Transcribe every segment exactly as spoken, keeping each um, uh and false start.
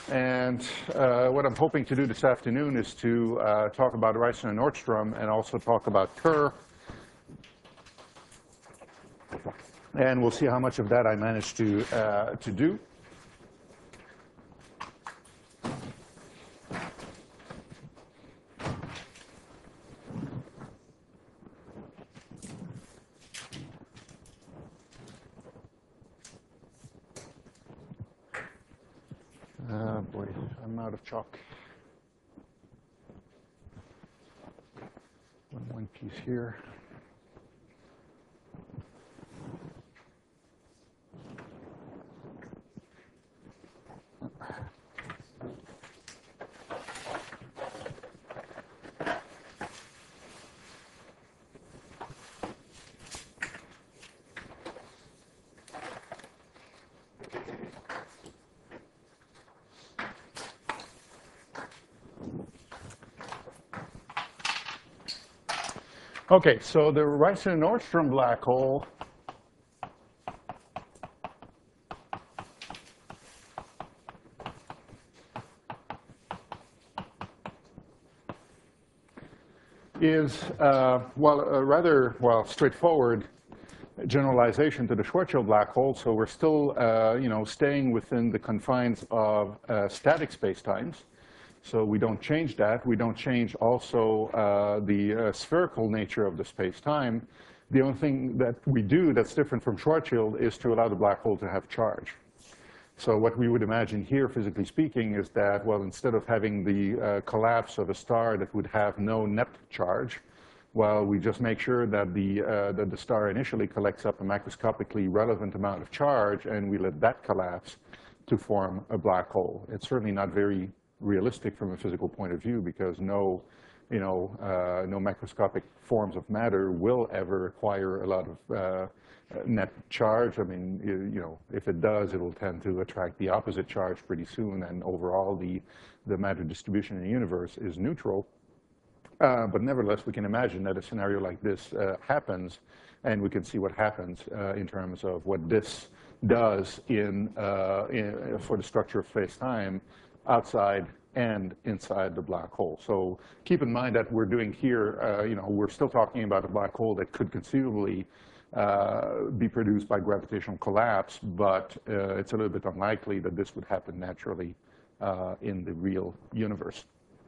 And uh, what I'm hoping to do this afternoon is to uh, talk about Reissner and Nordstrom and also talk about Kerr. And we'll see how much of that I manage to, uh, to do. Oh boy, I'm out of chalk. One, one piece here. Okay, so the Reissner-Nordstrom black hole is, uh, well, a rather, well, straightforward generalization to the Schwarzschild black hole. So we're still, uh, you know, staying within the confines of uh, static spacetimes. So we don't change that. We don't change also uh, the uh, spherical nature of the space-time. The only thing that we do that's different from Schwarzschild is to allow the black hole to have charge. So what we would imagine here, physically speaking, is that, well, instead of having the uh, collapse of a star that would have no net charge, well, we just make sure that the, uh, that the star initially collects up a macroscopically relevant amount of charge, and we let that collapse to form a black hole. It's certainly not very realistic from a physical point of view, because no, you know, uh, no macroscopic forms of matter will ever acquire a lot of uh, net charge. I mean, you, you know, if it does, it will tend to attract the opposite charge pretty soon, and overall the, the matter distribution in the universe is neutral. Uh, but nevertheless, we can imagine that a scenario like this uh, happens, and we can see what happens uh, in terms of what this does in, uh, in, for the structure of space-time outside and inside the black hole. So keep in mind that we're doing here, uh, you know, we're still talking about a black hole that could conceivably uh, be produced by gravitational collapse, but uh, it's a little bit unlikely that this would happen naturally uh, in the real universe.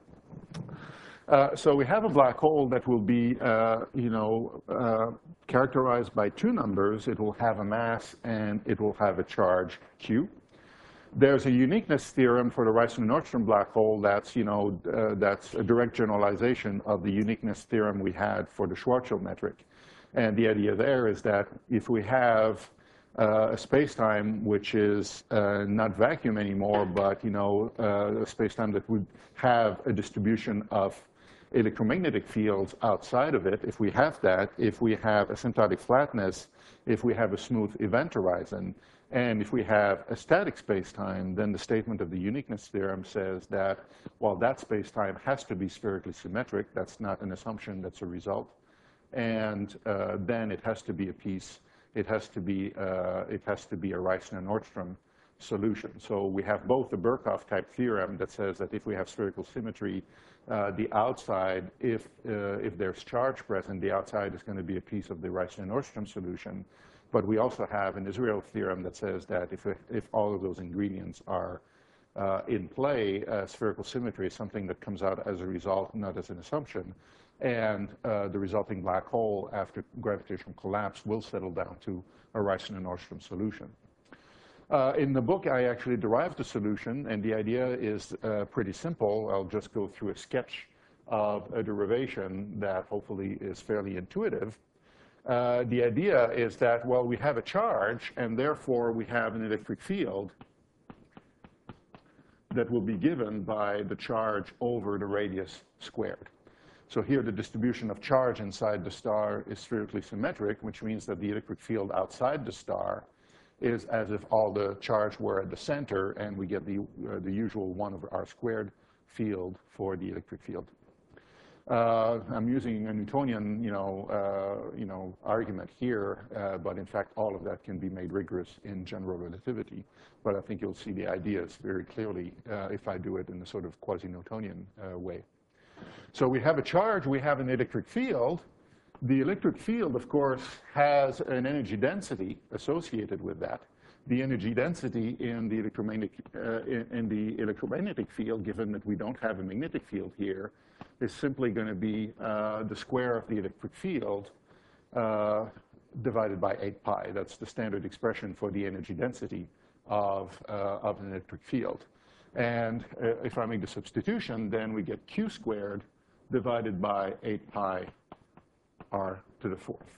Uh, so we have a black hole that will be, uh, you know, uh, characterized by two numbers. It will have a mass and it will have a charge Q. There's a uniqueness theorem for the Reissner-Nordstrom black hole that's, you know, uh, that's a direct generalization of the uniqueness theorem we had for the Schwarzschild metric. And the idea there is that if we have uh, a space-time which is uh, not vacuum anymore, but, you know, uh, a space-time that would have a distribution of electromagnetic fields outside of it, if we have that, if we have asymptotic flatness, if we have a smooth event horizon, and if we have a static space-time, then the statement of the uniqueness theorem says that, well, that space-time has to be spherically symmetric. That's not an assumption, that's a result. And uh, then it has to be a piece, it has to be, uh, it has to be a Reissner-Nordstrom solution. So we have both the Birkhoff type theorem that says that if we have spherical symmetry, uh, the outside, if, uh, if there's charge present, the outside is going to be a piece of the Reissner-Nordstrom solution. But we also have an Israel theorem that says that if, if all of those ingredients are uh, in play, uh, spherical symmetry is something that comes out as a result, not as an assumption. And uh, the resulting black hole after gravitational collapse will settle down to a Reissner-Nordstrom solution. Uh, in the book, I actually derived the solution, and the idea is uh, pretty simple. I'll just go through a sketch of a derivation that hopefully is fairly intuitive. Uh, the idea is that, well, we have a charge, and therefore we have an electric field that will be given by the charge over the radius squared. So here the distribution of charge inside the star is spherically symmetric, which means that the electric field outside the star is as if all the charge were at the center, and we get the, uh, the usual one over r squared field for the electric field. Uh, I'm using a Newtonian, you know, uh, you know, argument here, uh, but in fact, all of that can be made rigorous in general relativity. But I think you'll see the ideas very clearly uh, if I do it in a sort of quasi-Newtonian uh, way. So we have a charge, we have an electric field. The electric field, of course, has an energy density associated with that. The energy density in the electromagnetic, uh, in, in the electromagnetic field, given that we don't have a magnetic field here, is simply going to be uh, the square of the electric field uh, divided by eight pi. That's the standard expression for the energy density of, uh, of an electric field. And uh, if I make the substitution, then we get q squared divided by eight pi r to the fourth.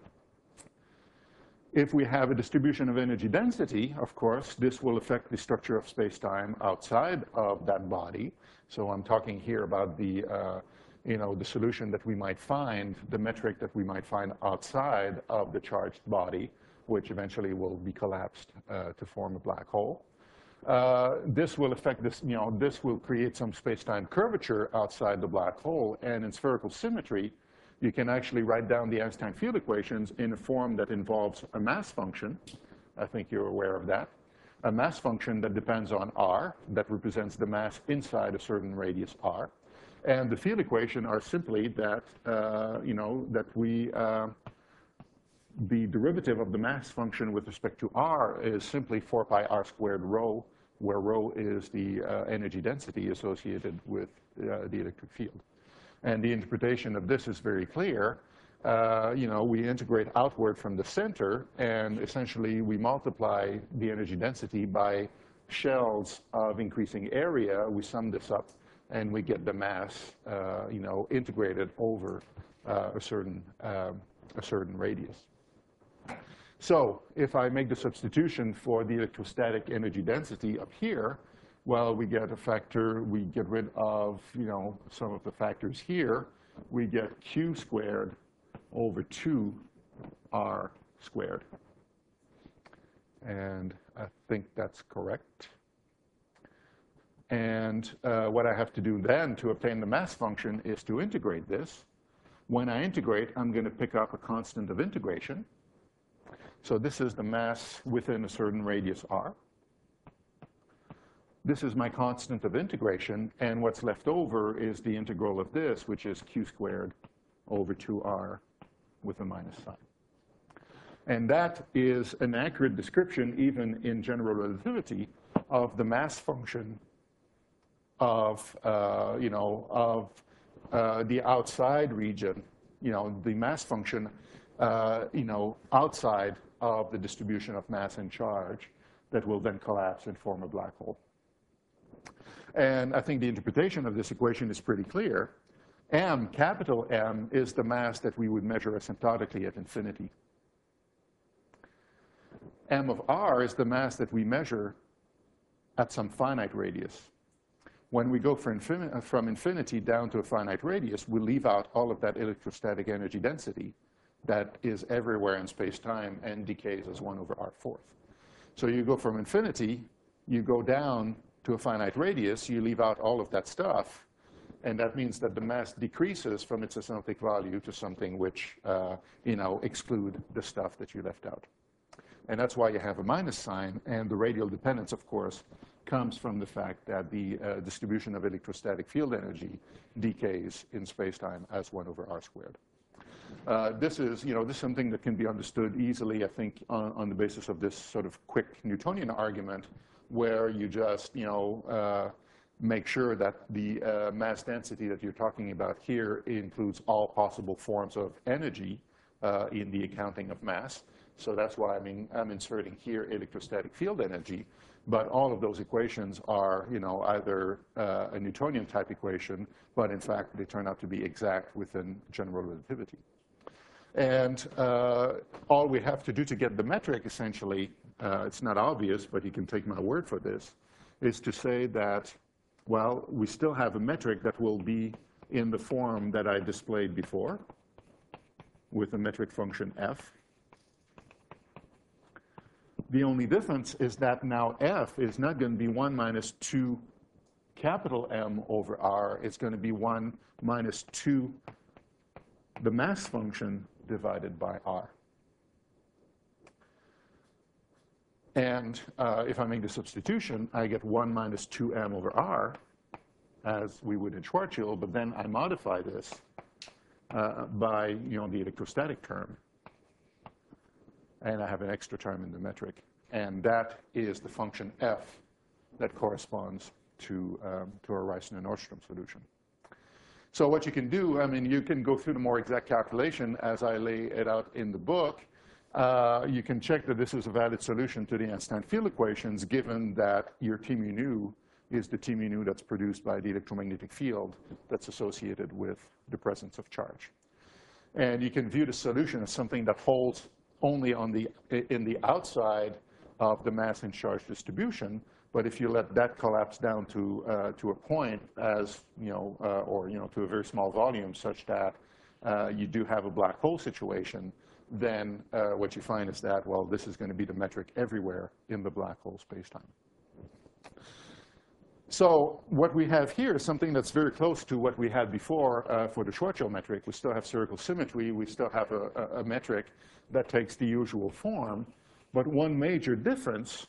If we have a distribution of energy density, of course, this will affect the structure of space-time outside of that body. So I'm talking here about the, uh, you know, the solution that we might find, the metric that we might find outside of the charged body, which eventually will be collapsed uh, to form a black hole. Uh, this will affect this, you know, this will create some space-time curvature outside the black hole, and in spherical symmetry, you can actually write down the Einstein field equations in a form that involves a mass function. I think you're aware of that. A mass function that depends on r, that represents the mass inside a certain radius r. And the field equation are simply that, uh, you know, that we, uh, the derivative of the mass function with respect to r is simply four pi r squared rho, where rho is the uh, energy density associated with uh, the electric field. And the interpretation of this is very clear. Uh, you know, we integrate outward from the center, and essentially we multiply the energy density by shells of increasing area. We sum this up, and we get the mass, uh, you know, integrated over uh, a certain uh, a certain radius. So if I make the substitution for the electrostatic energy density up here, well, we get a factor, we get rid of, you know, some of the factors here. We get q squared over two r squared. And I think that's correct. And uh, what I have to do then to obtain the mass function is to integrate this. When I integrate, I'm going to pick up a constant of integration. So this is the mass within a certain radius r. This is my constant of integration, and what's left over is the integral of this, which is q squared over two r with a minus sign. And that is an accurate description, even in general relativity, of the mass function of, uh, you know, of uh, the outside region, you know, the mass function, uh, you know, outside of the distribution of mass and charge that will then collapse and form a black hole. And I think the interpretation of this equation is pretty clear. M, capital M, is the mass that we would measure asymptotically at infinity. M of r is the mass that we measure at some finite radius. When we go from infin- from infinity down to a finite radius, we leave out all of that electrostatic energy density that is everywhere in space-time and decays as one over r fourth. So you go from infinity, you go down to a finite radius, you leave out all of that stuff, and that means that the mass decreases from its asymptotic value to something which, uh, you know, exclude the stuff that you left out. And that's why you have a minus sign, and the radial dependence, of course, comes from the fact that the uh, distribution of electrostatic field energy decays in space-time as one over r squared. Uh, this is, you know, this is something that can be understood easily, I think, on, on the basis of this sort of quick Newtonian argument, where you just, you know, uh, make sure that the uh, mass density that you're talking about here includes all possible forms of energy uh, in the accounting of mass. So that's why I mean, I'm inserting here electrostatic field energy. But all of those equations are, you know, either uh, a Newtonian type equation, but in fact they turn out to be exact within general relativity. And uh, all we have to do to get the metric, essentially, uh, it's not obvious, but you can take my word for this, is to say that, well, we still have a metric that will be in the form that I displayed before, with a metric function f. The only difference is that now f is not going to be one minus two capital M over R is going to be one minus two, the mass function divided by R. And uh, if I make the substitution, I get one minus two M over R, as we would in Schwarzschild, but then I modify this uh, by, you know, the electrostatic term. And I have an extra term in the metric. And that is the function F that corresponds to, um, to our Raissin and Nordstrom solution. So what you can do, I mean, you can go through the more exact calculation as I lay it out in the book. Uh, you can check that this is a valid solution to the Einstein field equations, given that your T mu nu is the T mu nu that's produced by the electromagnetic field that's associated with the presence of charge. And you can view the solution as something that holds only on the, in the outside of the mass and charge distribution. But if you let that collapse down to, uh, to a point as, you know, uh, or, you know, to a very small volume such that uh, you do have a black hole situation, then uh, what you find is that, well, this is going to be the metric everywhere in the black hole spacetime. So what we have here is something that's very close to what we had before uh, for the Schwarzschild metric. We still have spherical symmetry. We still have a, a, a metric that takes the usual form. But one major difference,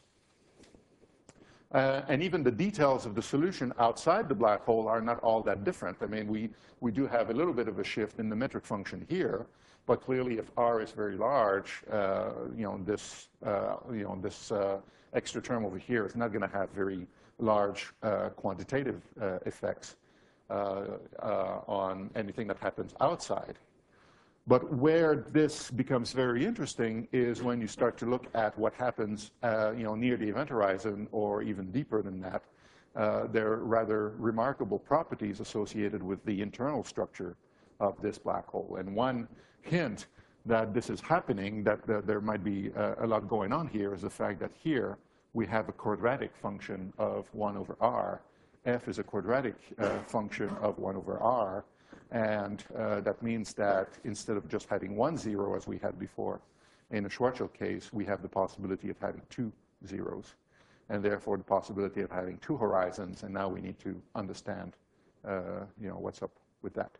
uh, and even the details of the solution outside the black hole are not all that different. I mean, we, we do have a little bit of a shift in the metric function here. But clearly, if R is very large, uh, you know, this, uh, you know, this uh, extra term over here is not going to have very large uh, quantitative uh, effects uh, uh, on anything that happens outside. But where this becomes very interesting is when you start to look at what happens, uh, you know, near the event horizon or even deeper than that. Uh, there are rather remarkable properties associated with the internal structure of this black hole. And one hint that this is happening, that, that there might be uh, a lot going on here, is the fact that here we have a quadratic function of one over R. F is a quadratic uh, function of one over R. And uh, that means that instead of just having one zero, as we had before, in a Schwarzschild case, we have the possibility of having two zeros, and therefore the possibility of having two horizons. And now we need to understand, uh, you know, what's up with that.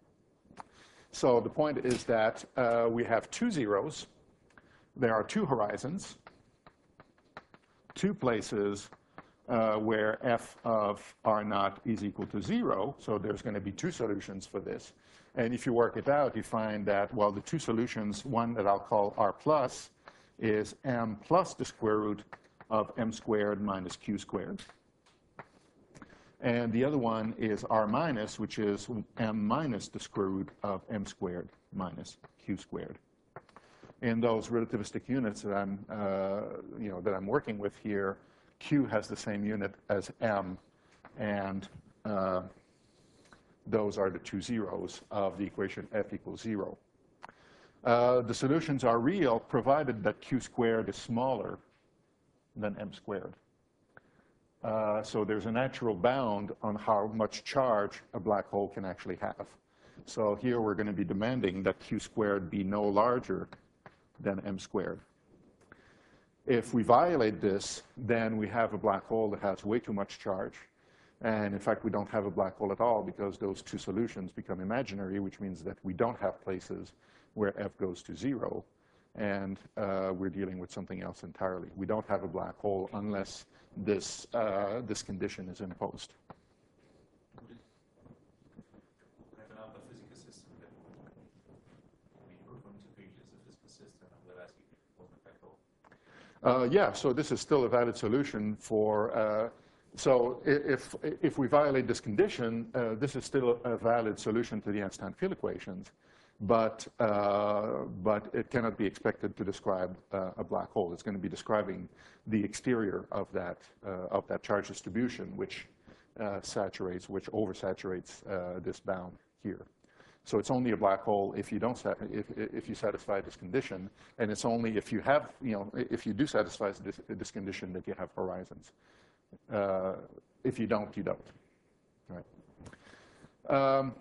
So the point is that uh, we have two zeros. There are two horizons, two places uh, where f of r naught is equal to zero. So there's going to be two solutions for this. And if you work it out, you find that, well, the two solutions, one that I'll call r plus, is m plus the square root of m squared minus q squared. And the other one is r minus, which is m minus the square root of m squared minus q squared. In those relativistic units that I'm, uh, you know, that I'm working with here, q has the same unit as m, and uh, those are the two zeros of the equation f equals zero. Uh, the solutions are real, provided that q squared is smaller than m squared. Uh, so there's a natural bound on how much charge a black hole can actually have. So here we're going to be demanding that q squared be no larger than m squared. If we violate this, then we have a black hole that has way too much charge. And in fact, we don't have a black hole at all because those two solutions become imaginary, which means that we don't have places where f goes to zero. And uh, we're dealing with something else entirely. We don't have a black hole unless this, uh, this condition is imposed. Have another physical system that would be equivalent to previous physical system, whereas you wasn't black hole. Uh, yeah, so this is still a valid solution for, uh, so if, if we violate this condition, uh, this is still a valid solution to the Einstein field equations. But, uh, but it cannot be expected to describe uh, a black hole. It's going to be describing the exterior of that, uh, of that charge distribution, which uh, saturates, which oversaturates uh, this bound here. So it's only a black hole if you don't, if, if you satisfy this condition, and it's only if you have, you know, if you do satisfy this, this condition that you have horizons. Uh, if you don't, you don't. All right. Um,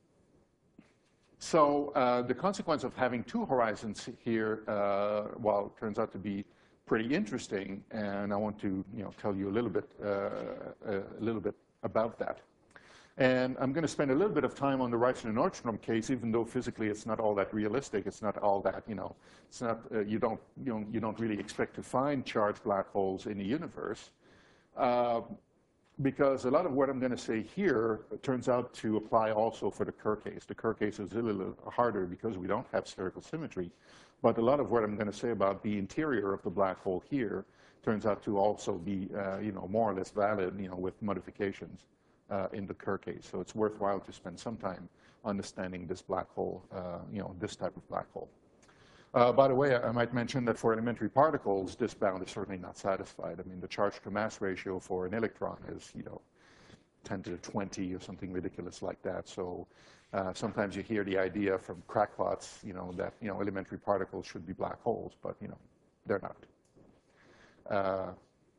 So uh, the consequence of having two horizons here, uh, well, turns out to be pretty interesting, and I want to, you know, tell you a little bit, uh, a little bit about that. And I'm going to spend a little bit of time on the Reisner and Nordstrom case, even though physically it's not all that realistic. It's not all that, you know, it's not, uh, you, don't, you, know, you don't really expect to find charged black holes in the universe. Uh, because a lot of what I'm going to say here turns out to apply also for the Kerr case. The Kerr case is a little harder because we don't have spherical symmetry. But a lot of what I'm going to say about the interior of the black hole here turns out to also be, uh, you know, more or less valid, you know, with modifications uh, in the Kerr case. So it's worthwhile to spend some time understanding this black hole, uh, you know, this type of black hole. Uh, by the way, I, I might mention that for elementary particles, this bound is certainly not satisfied. I mean, the charge to mass ratio for an electron is, you know, ten to the twenty or something ridiculous like that. So uh, sometimes you hear the idea from crackpots, you know, that, you know, elementary particles should be black holes, but, you know, they're not. Uh,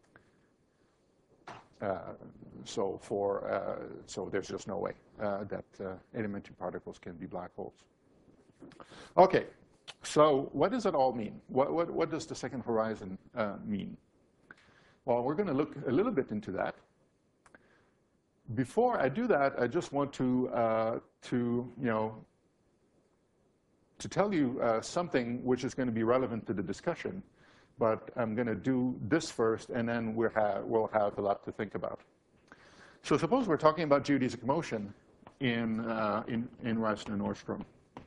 uh, so for, uh, so there's just no way uh, that uh, elementary particles can be black holes. Okay. So what does it all mean? What, what, what does the second horizon uh, mean? Well, we're going to look a little bit into that. Before I do that, I just want to, uh, to you know, to tell you uh, something which is going to be relevant to the discussion. But I'm going to do this first, and then we'll have, we'll have a lot to think about. So suppose we're talking about geodesic motion in, uh, in, in Reisner and Nordstrom.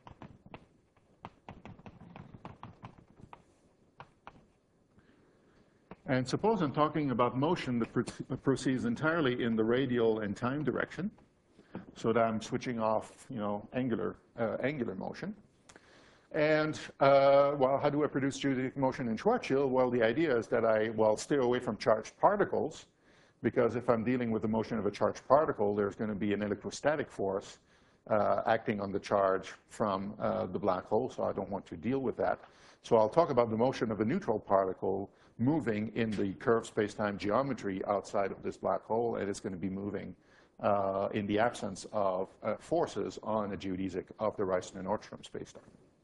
And suppose I'm talking about motion that proceeds entirely in the radial and time direction, so that I'm switching off, you know, angular, uh, angular motion. And, uh, well, how do I produce geodesic motion in Schwarzschild? Well, the idea is that I, well, stay away from charged particles, because if I'm dealing with the motion of a charged particle, there's going to be an electrostatic force uh, acting on the charge from uh, the black hole, so I don't want to deal with that. So I'll talk about the motion of a neutral particle moving in the curved space-time geometry outside of this black hole, and it's going to be moving uh, in the absence of uh, forces on a geodesic of the Reisner and Nordstrom space-time.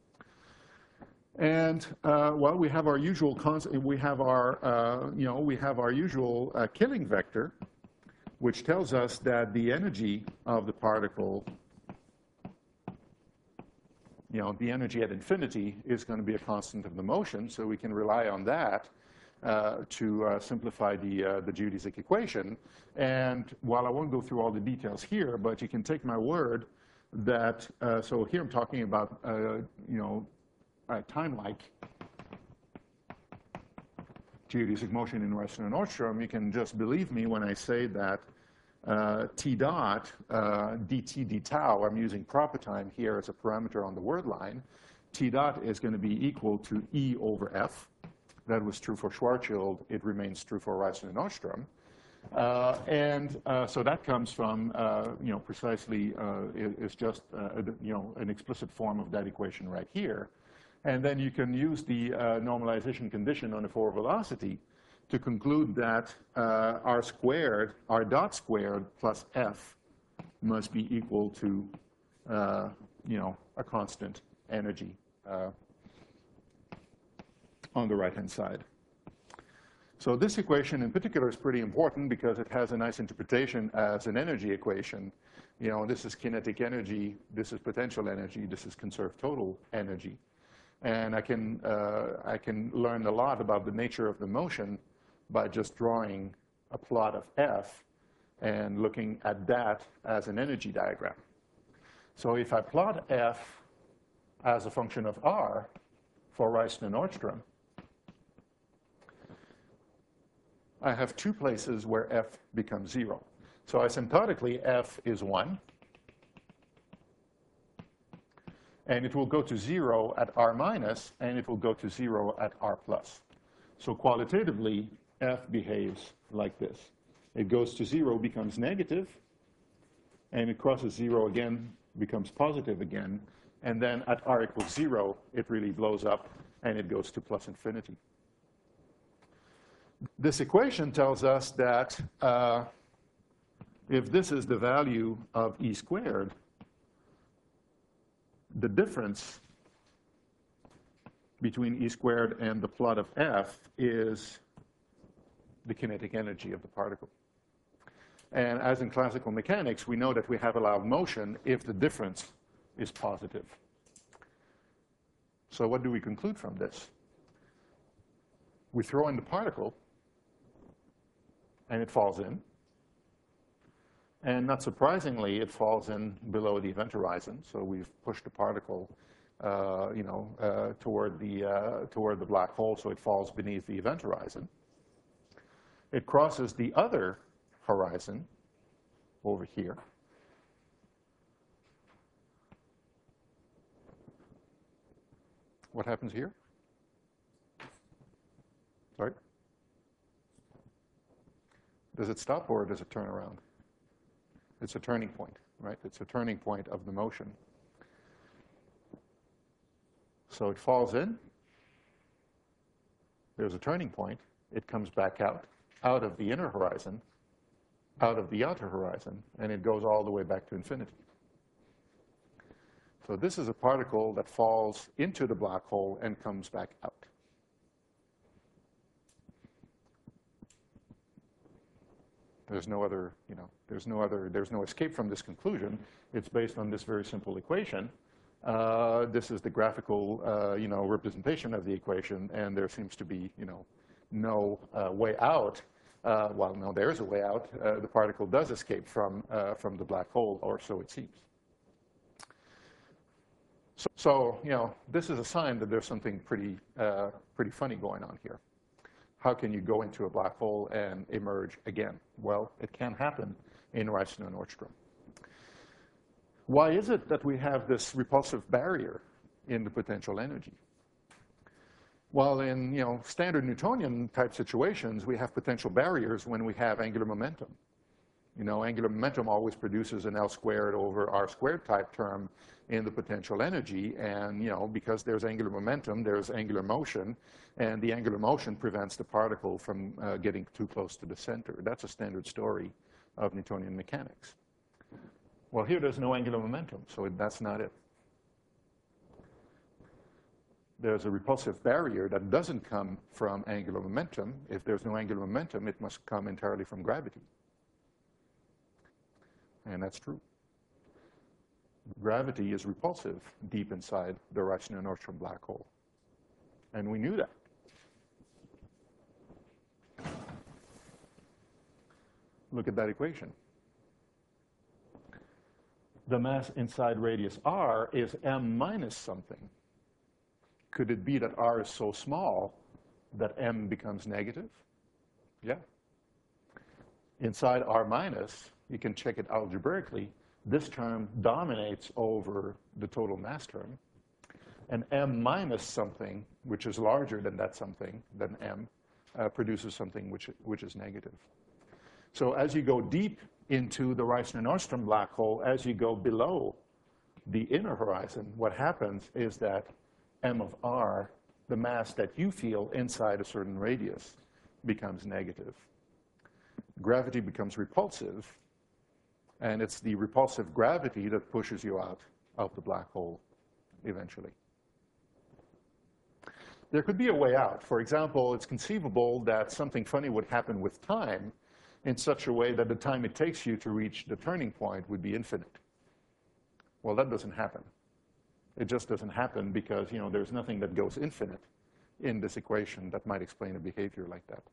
And uh, well, we have our usual we have our uh, you know we have our usual uh, killing vector, which tells us that the energy of the particle, you know, the energy at infinity is going to be a constant of the motion, so we can rely on that uh, to uh, simplify the uh, the geodesic equation. And while I won't go through all the details here, but you can take my word that uh, so here I'm talking about uh, you know. Uh, time-like geodesic motion in Reisner and Nordstrom, you can just believe me when I say that uh, t dot uh, dt d tau, I'm using proper time here as a parameter on the word line, t dot is going to be equal to E over F. That was true for Schwarzschild. It remains true for Reisner and Nordstrom. Uh, and uh, so that comes from, uh, you know, precisely, uh, is just, uh, you know, an explicit form of that equation right here. And then you can use the uh, normalization condition on the forward velocity to conclude that uh, r squared, r dot squared plus f must be equal to, uh, you know, a constant energy uh, on the right-hand side. So this equation in particular is pretty important because it has a nice interpretation as an energy equation. You know, this is kinetic energy, this is potential energy, this is conserved total energy. And I can, uh, I can learn a lot about the nature of the motion by just drawing a plot of F and looking at that as an energy diagram. So if I plot F as a function of R for Reisner and Nordstrom, I have two places where F becomes zero. So asymptotically, F is one. And it will go to zero at R minus, and it will go to zero at R plus. So qualitatively, F behaves like this. It goes to zero, becomes negative, and it crosses zero again, becomes positive again. And then at R equals zero, it really blows up, and it goes to plus infinity. This equation tells us that uh, if this is the value of E squared, the difference between E squared and the plot of F is the kinetic energy of the particle. And as in classical mechanics, we know that we have allowed motion if the difference is positive. So what do we conclude from this? We throw in the particle, and it falls in. And not surprisingly, it falls in below the event horizon. So we've pushed the particle, uh, you know, uh, toward the uh, toward the black hole, so it falls beneath the event horizon. It crosses the other horizon over here. What happens here? Sorry? Does it stop or does it turn around? It's a turning point, right? It's a turning point of the motion. So it falls in. There's a turning point. It comes back out, out of the inner horizon, out of the outer horizon, and it goes all the way back to infinity. So this is a particle that falls into the black hole and comes back out. There's no other, you know, there's no other, there's no escape from this conclusion. It's based on this very simple equation. Uh, this is the graphical, uh, you know, representation of the equation, and there seems to be, you know, no uh, way out. Uh, well, no, there is a way out. Uh, the particle does escape from uh, from the black hole, or so it seems. So, so, you know, this is a sign that there's something pretty uh, pretty funny going on here. How can you go into a black hole and emerge again? Well, it can happen in Reissner-Nordström. Why is it that we have this repulsive barrier in the potential energy? Well, in, you know, standard Newtonian type situations, we have potential barriers when we have angular momentum. You know, angular momentum always produces an L squared over R squared type term in the potential energy. And, you know, because there's angular momentum, there's angular motion. And the angular motion prevents the particle from uh, getting too close to the center. That's a standard story of Newtonian mechanics. Well, here there's no angular momentum, so it, that's not it. There's a repulsive barrier that doesn't come from angular momentum. If there's no angular momentum, it must come entirely from gravity. And that's true. Gravity is repulsive deep inside the Reissner-Nordström black hole. And we knew that. Look at that equation. The mass inside radius r is m minus something. Could it be that r is so small that m becomes negative? Yeah. Inside r minus, you can check it algebraically, this term dominates over the total mass term. And m minus something, which is larger than that something, than m, uh, produces something which, which is negative. So as you go deep into the Reissner-Nordström black hole, as you go below the inner horizon, what happens is that m of r, the mass that you feel inside a certain radius, becomes negative. Gravity becomes repulsive, and it's the repulsive gravity that pushes you out of the black hole eventually. There could be a way out. For example, it's conceivable that something funny would happen with time in such a way that the time it takes you to reach the turning point would be infinite. Well, that doesn't happen. It just doesn't happen because, you know, there's nothing that goes infinite in this equation that might explain a behavior like that.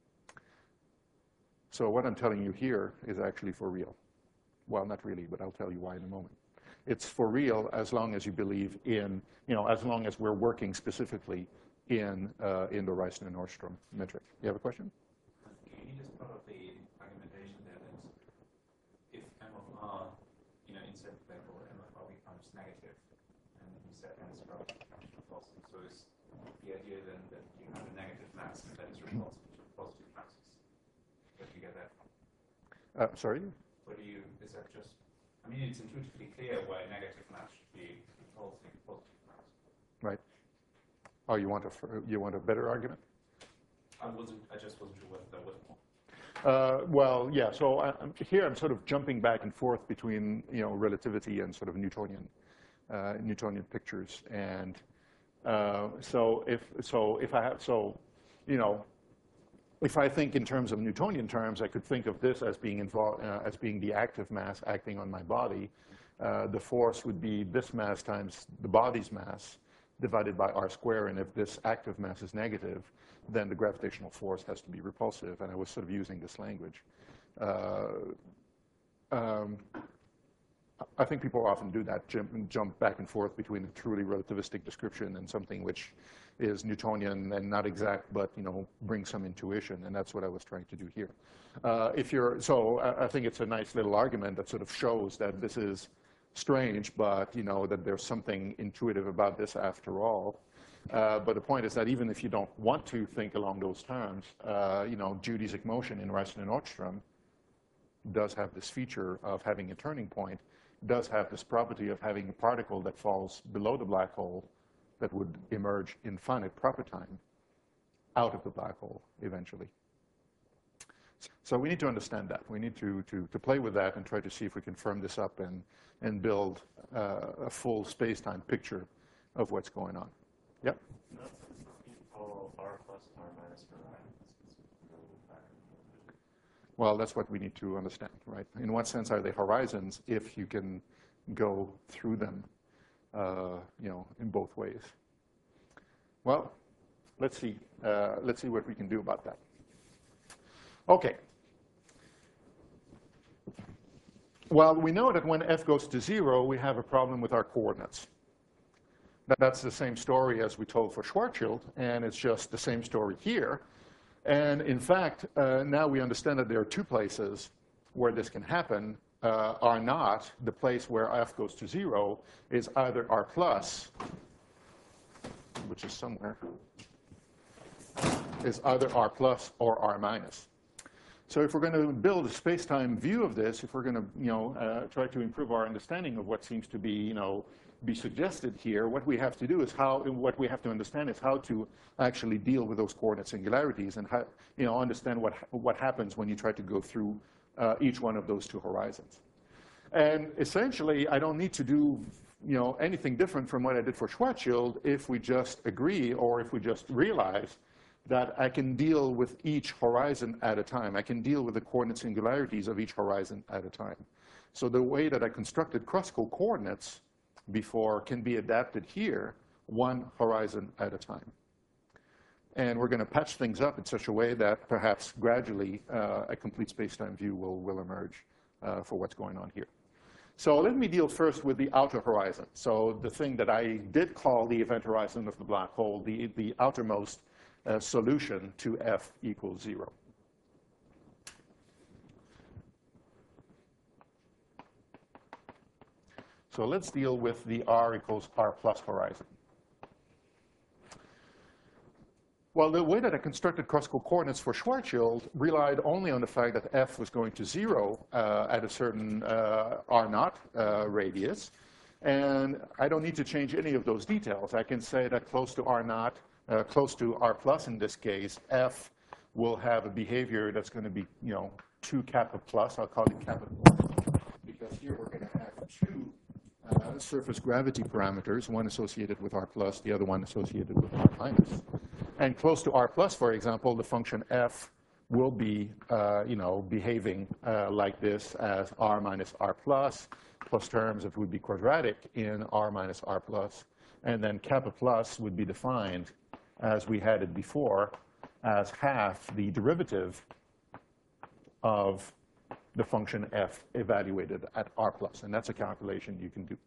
So what I'm telling you here is actually for real. Well, not really, but I'll tell you why in a moment. It's for real as long as you believe in, you know, as long as we're working specifically in, uh, in the Reissner-Nordström metric. You have a question? Can you just part of the argumentation there that if m of r, you know, inside the black hole, m of r becomes negative, and you said m is gravity becomes repulsive. So is the idea then that you have a negative mass that is repulsive to positive masses? Where do you get that from? Uh, sorry? Where do you, is that just, I mean, it's intuitively clear why a negative mass should be repulsive to positive mass. Right. Oh, you want a, you want a better argument? I wasn't, I just wasn't sure whether there was more. Uh, well, yeah, so I, I'm, here I'm sort of jumping back and forth between, you know, relativity and sort of Newtonian, uh, Newtonian pictures. And uh, so if, so if I have, so, you know, if I think in terms of Newtonian terms, I could think of this as being involved, uh, as being the active mass acting on my body. Uh, the force would be this mass times the body's mass divided by r squared. And if this active mass is negative, then the gravitational force has to be repulsive. And I was sort of using this language. Uh, um, I think people often do that, jump, jump back and forth between a truly relativistic description and something which is Newtonian and not exact, but you know, brings some intuition, and that's what I was trying to do here. Uh, if you're, so I, I think it's a nice little argument that sort of shows that this is strange, but you know that there's something intuitive about this after all. Uh, but the point is that even if you don't want to think along those terms, uh, you know, geodesic motion in Raistlin and Nordstrom does have this feature of having a turning point, does have this property of having a particle that falls below the black hole that would emerge in finite proper time out of the black hole eventually. So we need to understand that. We need to, to, to play with that and try to see if we can firm this up and, and build uh, a full space-time picture of what's going on. Yep? Well, that's what we need to understand, right? In what sense are they horizons if you can go through them, uh, you know, in both ways? Well, let's see. Uh, let's see what we can do about that. Okay. Well, we know that when f goes to zero, we have a problem with our coordinates. That's the same story as we told for Schwarzschild, and it's just the same story here. And in fact, uh, now we understand that there are two places where this can happen. Uh, R naught, the place where f goes to zero, is either r plus, which is somewhere, is either r plus or r minus. So if we're going to build a space-time view of this, if we're going to, you know, uh, try to improve our understanding of what seems to be, you know, be suggested here, what we have to do is how, what we have to understand is how to actually deal with those coordinate singularities and how, you know, understand what, what happens when you try to go through uh, each one of those two horizons. And essentially, I don't need to do, you know, anything different from what I did for Schwarzschild if we just agree or if we just realize that I can deal with each horizon at a time. I can deal with the coordinate singularities of each horizon at a time. So the way that I constructed classical coordinates before can be adapted here, one horizon at a time. And we're going to patch things up in such a way that perhaps gradually uh, a complete space-time view will, will emerge uh, for what's going on here. So let me deal first with the outer horizon. So the thing that I did call the event horizon of the black hole, the, the outermost uh, solution to f equals zero. So let's deal with the r equals r plus horizon. Well, the way that I constructed classical coordinates for Schwarzschild relied only on the fact that f was going to zero uh, at a certain uh, r naught uh, radius. And I don't need to change any of those details. I can say that close to r naught, uh, close to r plus in this case, f will have a behavior that's going to be, you know, two kappa plus. I'll call it kappa plus, because here we're going to have two Uh, surface gravity parameters, one associated with r plus, the other one associated with r minus. And close to r plus, for example, the function f will be, uh, you know, behaving uh, like this as r minus r plus, plus terms, it would be quadratic in r minus r plus. And then kappa plus would be defined, as we had it before, as half the derivative of the function f evaluated at r plus, and that's a calculation you can do.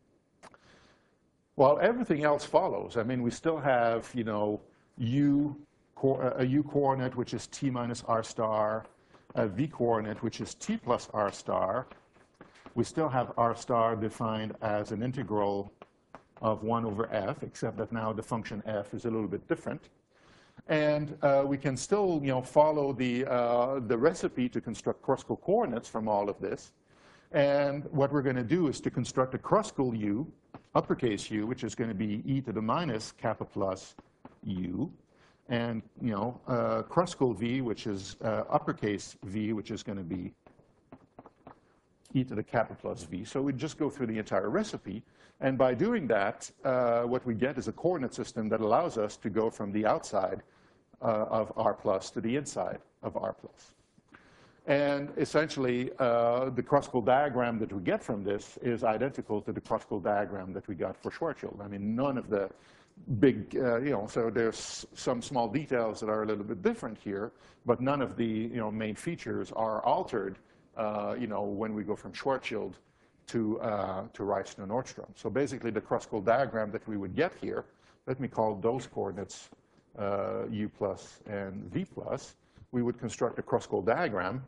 Well, everything else follows. I mean, we still have, you know, u, a u coordinate, which is t minus r star, a v coordinate, which is t plus r star. We still have r star defined as an integral of one over f, except that now the function f is a little bit different. And uh, we can still, you know, follow the, uh, the recipe to construct classical coordinates from all of this. And what we're going to do is to construct a classical u, uppercase u, which is going to be e to the minus kappa plus u. And, you know, uh, classical v, which is uh, uppercase v, which is going to be e to the kappa plus v. So we just go through the entire recipe. And by doing that, uh, what we get is a coordinate system that allows us to go from the outside uh, of R plus to the inside of R plus. And essentially, uh, the Kruskal diagram that we get from this is identical to the Kruskal diagram that we got for Schwarzschild. I mean, none of the big, uh, you know, so there's some small details that are a little bit different here, but none of the, you know, main features are altered, uh, you know, when we go from Schwarzschild to, uh, to Reissner-Nordström. So basically, the Kruskal diagram that we would get here, let me call those coordinates uh, u plus and v plus, we would construct a Kruskal diagram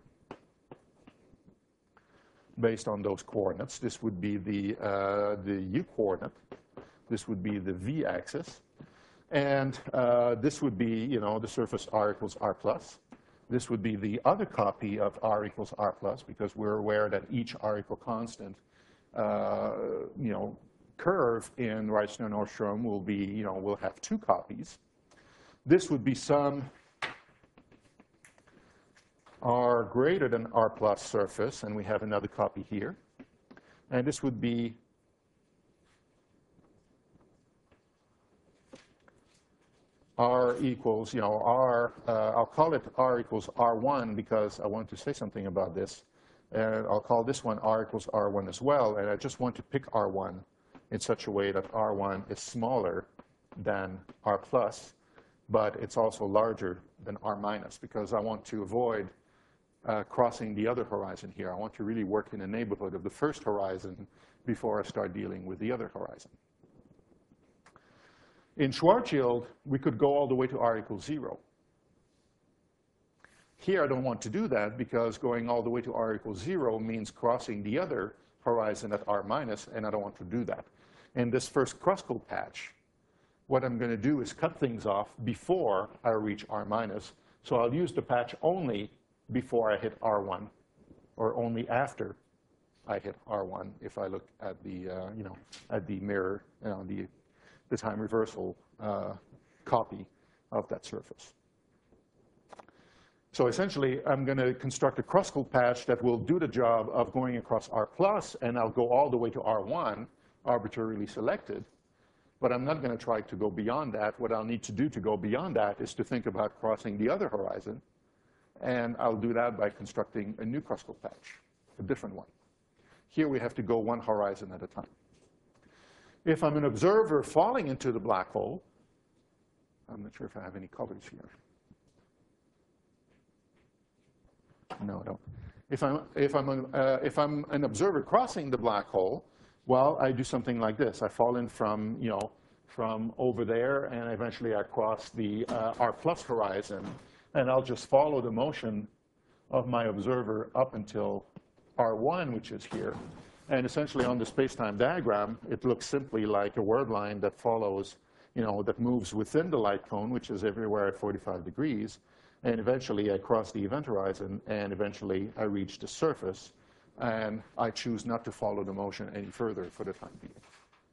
based on those coordinates. This would be the, uh, the u coordinate. This would be the v-axis. And uh, this would be, you know, the surface r equals r plus. This would be the other copy of r equals r plus, because we're aware that each r equal constant, uh, you know, curve in Reissner-Nordström will be, you know, will have two copies. This would be some r greater than r plus surface, and we have another copy here. And this would be r equals, you know, r, uh, I'll call it r equals r one because I want to say something about this. And I'll call this one r equals r one as well, and I just want to pick r one in such a way that r one is smaller than r plus, but it's also larger than r minus, because I want to avoid Uh, crossing the other horizon here. I want to really work in the neighborhood of the first horizon before I start dealing with the other horizon. In Schwarzschild, we could go all the way to r equals zero. Here, I don't want to do that because going all the way to r equals zero means crossing the other horizon at r minus, and I don't want to do that. In this first Kruskal patch, what I'm going to do is cut things off before I reach r minus. So I'll use the patch only before I hit r one, or only after I hit r one if I look at the, uh, you know, at the mirror, you know, the, the time reversal uh, copy of that surface. So essentially, I'm going to construct a Kruskal patch that will do the job of going across r plus, and I'll go all the way to r one, arbitrarily selected. But I'm not going to try to go beyond that. What I'll need to do to go beyond that is to think about crossing the other horizon. And I'll do that by constructing a new Kruskal patch, a different one. Here we have to go one horizon at a time. If I'm an observer falling into the black hole, I'm not sure if I have any colors here. No, I don't. If I'm, if I'm, an, uh, if I'm an observer crossing the black hole, well, I do something like this. I fall in from, you know, from over there, and eventually I cross the uh, r plus horizon. And I'll just follow the motion of my observer up until r one, which is here. And essentially on the space-time diagram, it looks simply like a word line that follows, you know, that moves within the light cone, which is everywhere at forty-five degrees. And eventually I cross the event horizon, and eventually I reach the surface. And I choose not to follow the motion any further for the time being.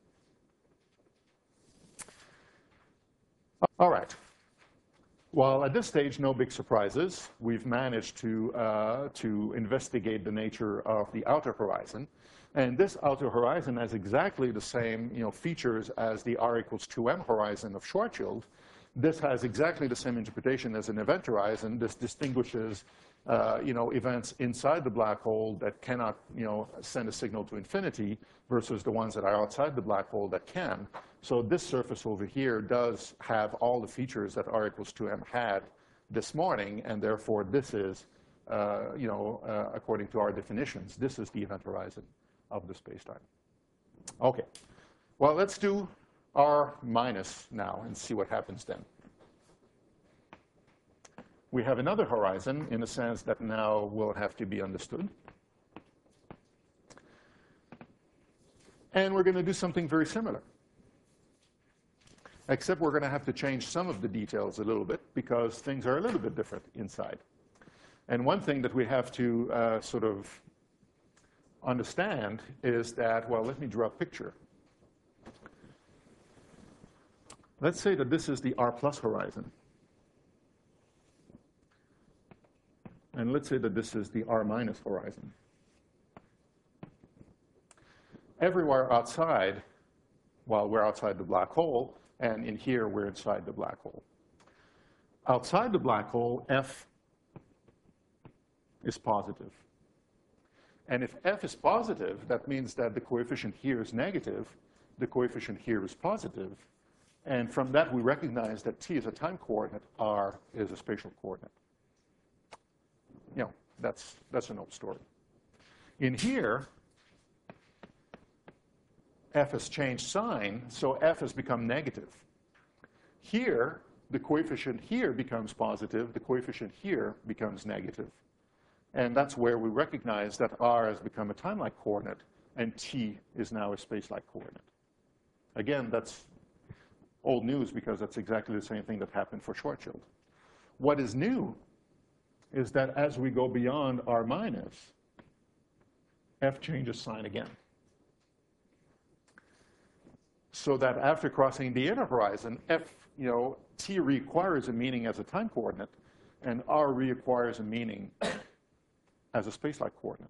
All right. Well, at this stage, no big surprises. We've managed to, uh, to investigate the nature of the outer horizon. And this outer horizon has exactly the same, you know, features as the r equals two m horizon of Schwarzschild. This has exactly the same interpretation as an event horizon. This distinguishes uh, you know, events inside the black hole that cannot, you know, send a signal to infinity versus the ones that are outside the black hole that can. So this surface over here does have all the features that r equals two m had this morning, and therefore this is, uh, you know, uh, according to our definitions, this is the event horizon of the spacetime. Okay. Well, let's do r minus now and see what happens then. We have another horizon in a sense that now will have to be understood. And we're going to do something very similar. Except we're going to have to change some of the details a little bit because things are a little bit different inside. And one thing that we have to uh, sort of understand is that, well, let me draw a picture. Let's say that this is the r plus horizon. And let's say that this is the r minus horizon. Everywhere outside, well, we're outside the black hole, and in here we're inside the black hole. outside the black hole, F is positive. And if F is positive, that means that the coefficient here is negative, the coefficient here is positive, and from that we recognize that t is a time coordinate, r is a spatial coordinate. You know, that's, that's an old story. In here, F has changed sign, so F has become negative. Here, the coefficient here becomes positive, the coefficient here becomes negative. And that's where we recognize that r has become a time-like coordinate, and t is now a space-like coordinate. Again, that's old news because that's exactly the same thing that happened for Schwarzschild. What is new is that as we go beyond r minus, F changes sign again. So that after crossing the inner horizon, F, you know, t reacquires a meaning as a time coordinate, and r reacquires a meaning as a space-like coordinate.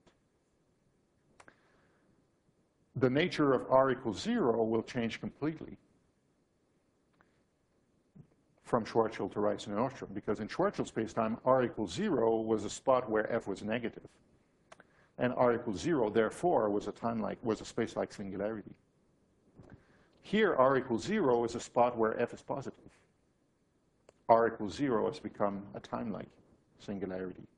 The nature of r equals zero will change completely from Schwarzschild to Rice and Nordstrom, because in Schwarzschild spacetime, r equals zero was a spot where F was negative. And r equals zero, therefore, was a time-like, was a space-like singularity. Here, r equals zero is a spot where F is positive. R equals zero has become a time-like singularity.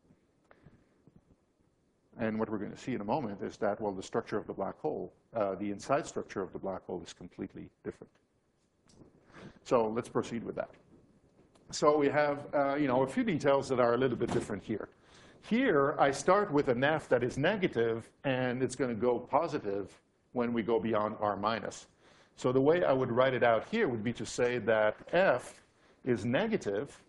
And what we're going to see in a moment is that, well, the structure of the black hole, uh, the inside structure of the black hole is completely different. So let's proceed with that. So we have, uh, you know, a few details that are a little bit different here. Here, I start with an F that is negative, and it's going to go positive when we go beyond r minus. So the way I would write it out here would be to say that F is negative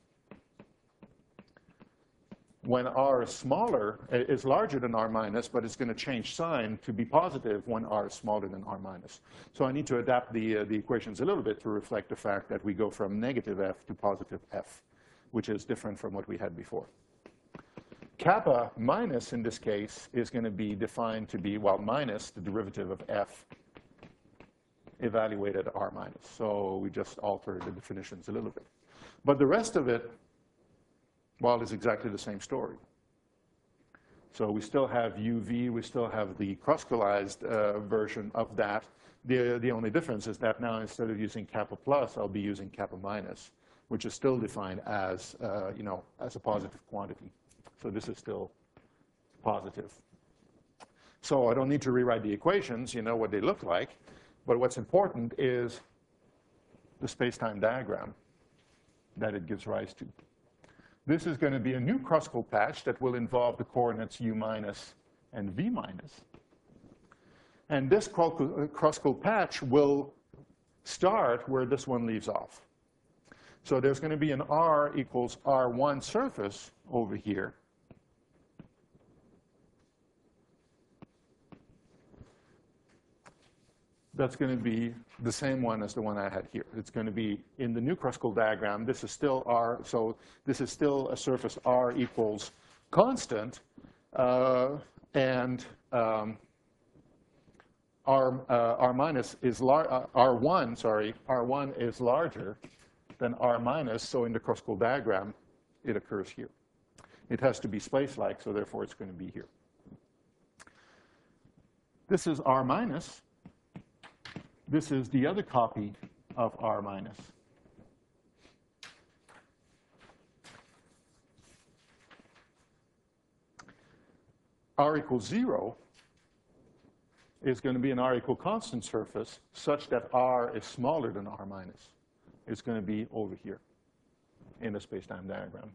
when r is smaller, is larger than r minus, but it's going to change sign to be positive when r is smaller than r minus. So I need to adapt the, uh, the equations a little bit to reflect the fact that we go from negative F to positive F, which is different from what we had before. Kappa minus, in this case, is going to be defined to be, well, minus the derivative of F evaluated at r minus. So we just altered the definitions a little bit. But the rest of it, well, is exactly the same story. So we still have U V, we still have the cross-coalized uh, version of that. The, the only difference is that now instead of using kappa plus, I'll be using kappa minus, which is still defined as, uh, you know, as a positive quantity. So this is still positive. So I don't need to rewrite the equations, you know what they look like. But what's important is the space-time diagram that it gives rise to. This is going to be a new Kruskal patch that will involve the coordinates u minus and v minus. And this Kruskal patch will start where this one leaves off. So there's going to be an r equals r one surface over here. That's going to be the same one as the one I had here. It's going to be in the new Kruskal diagram. This is still r, so this is still a surface r equals constant, uh, and um, r uh, r minus is lar uh, r one. Sorry, r one is larger than r minus. So in the Kruskal diagram, it occurs here. It has to be space-like, so therefore it's going to be here. This is r minus. This is the other copy of r minus. R equals zero is going to be an r equal constant surface such that r is smaller than r minus. It's going to be over here in the space-time diagram.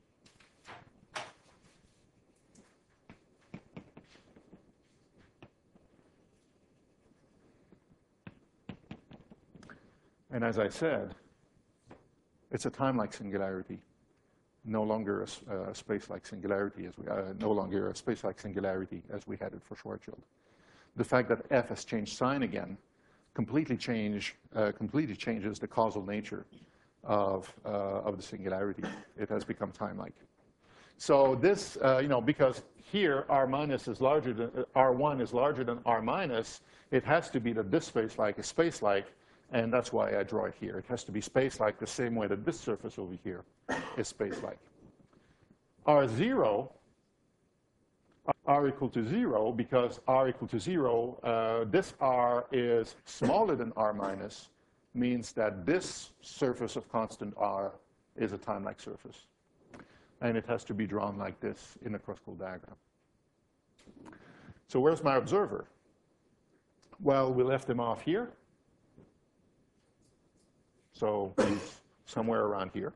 And as I said, it's a time-like singularity, no longer a, a space-like singularity as we uh, no longer a space-like singularity as we had it for Schwarzschild. The fact that F has changed sign again completely change uh, completely changes the causal nature of uh, of the singularity. It has become time-like. So this, uh, you know, because here r minus is larger than uh, r one is larger than r minus, it has to be that this space-like is space-like. And that's why I draw it here. It has to be space-like the same way that this surface over here is space-like. R zero, R equal to zero, because R equal to zero, uh, this R is smaller than R minus, means that this surface of constant R is a time-like surface. And it has to be drawn like this in a Kruskal diagram. So where's my observer? Well, we left him off here. So he's somewhere around here.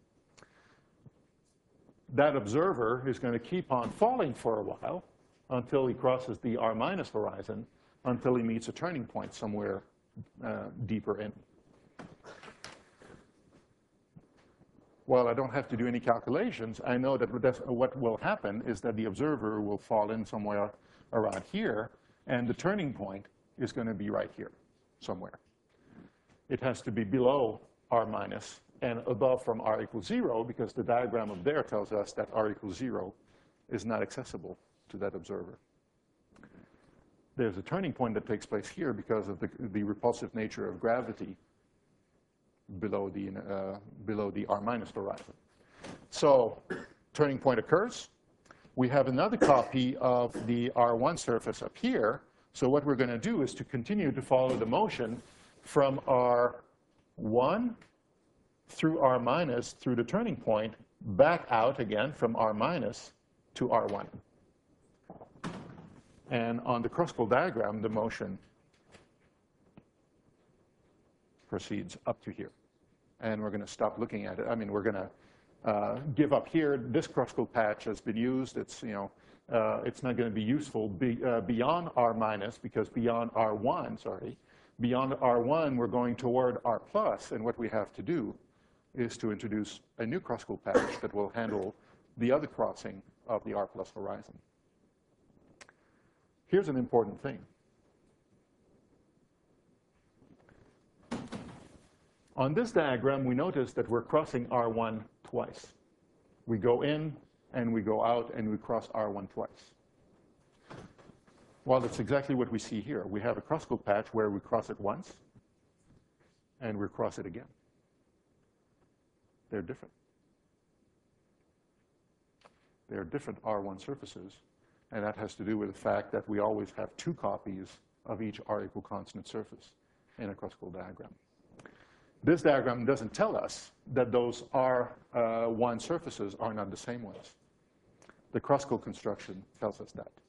That observer is going to keep on falling for a while until he crosses the R minus horizon, until he meets a turning point somewhere uh, deeper in. Well, I don't have to do any calculations. I know that what will happen is that the observer will fall in somewhere around here, and the turning point is going to be right here somewhere. It has to be below R minus and above from R equals zero, because the diagram up there tells us that R equals zero is not accessible to that observer. There's a turning point that takes place here because of the, the repulsive nature of gravity below the, uh, below the R minus horizon. So turning point occurs. We have another copy of the R one surface up here. So what we're going to do is to continue to follow the motion from R one through R minus through the turning point, back out again from R minus to R one. And on the Kruskal diagram, the motion proceeds up to here. And we're going to stop looking at it. I mean, we're going to uh, give up here. This Kruskal patch has been used. It's, you know, uh, it's not going to be useful be, uh, beyond R minus, because beyond R one, sorry, beyond R one, we're going toward R plus. And what we have to do is to introduce a new Kruskal patch that will handle the other crossing of the R plus horizon. Here's an important thing. On this diagram, we notice that we're crossing R one twice. We go in, and we go out, and we cross R one twice. Well, that's exactly what we see here. We have a Kruskal patch where we cross it once, and we cross it again. They're different. They're different R one surfaces, and that has to do with the fact that we always have two copies of each R equal constant surface in a Kruskal diagram. This diagram doesn't tell us that those R one surfaces are not the same ones. The Kruskal construction tells us that.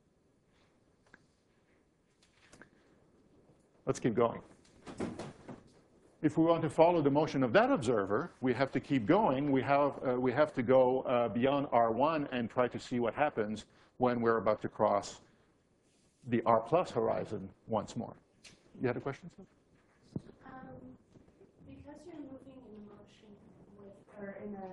Let's keep going. If we want to follow the motion of that observer, we have to keep going. We have, uh, we have to go uh, beyond R one and try to see what happens when we're about to cross the R plus horizon once more. You had a question, sir? Um, because you're moving in motion with, or in a,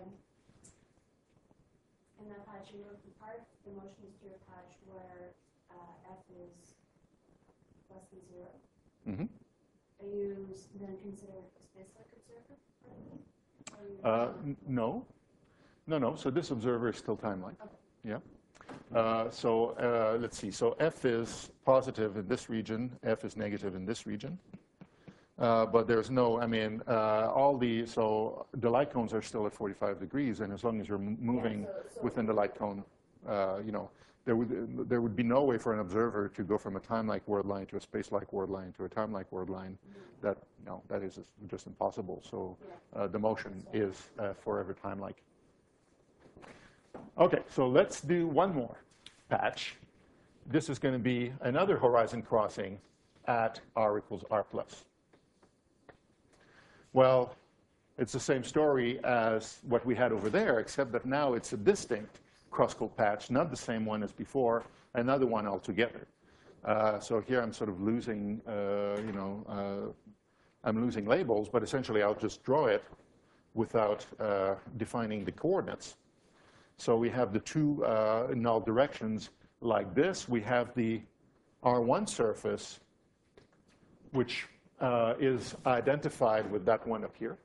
in that patch, you're moving part of the motion is through a patch where uh, F is less than zero. Mm-hmm. Are you then considered a space-like observer? Uh, no. No, no. So this observer is still time-like. Okay. Yeah. Uh, so uh, let's see. So F is positive in this region. F is negative in this region. Uh, but there's no, I mean, uh, all the, so the light cones are still at forty-five degrees. And as long as you're moving yeah, so, so within the light cone, uh, you know, There would, there would be no way for an observer to go from a time-like word line to a space-like word line to a time-like word line. That, no, that is just impossible. So uh, the motion is uh, forever time-like. OK, so let's do one more patch. This is going to be another horizon crossing at R equals R plus. Well, it's the same story as what we had over there, except that now it's a distinct Kruskal patch, not the same one as before, another one altogether. Uh, so here I'm sort of losing, uh, you know, uh, I'm losing labels, but essentially I'll just draw it without uh, defining the coordinates. So we have the two uh, null directions like this. We have the R one surface, which uh, is identified with that one up here.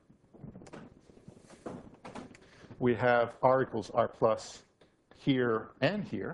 We have R equals R plus here and here.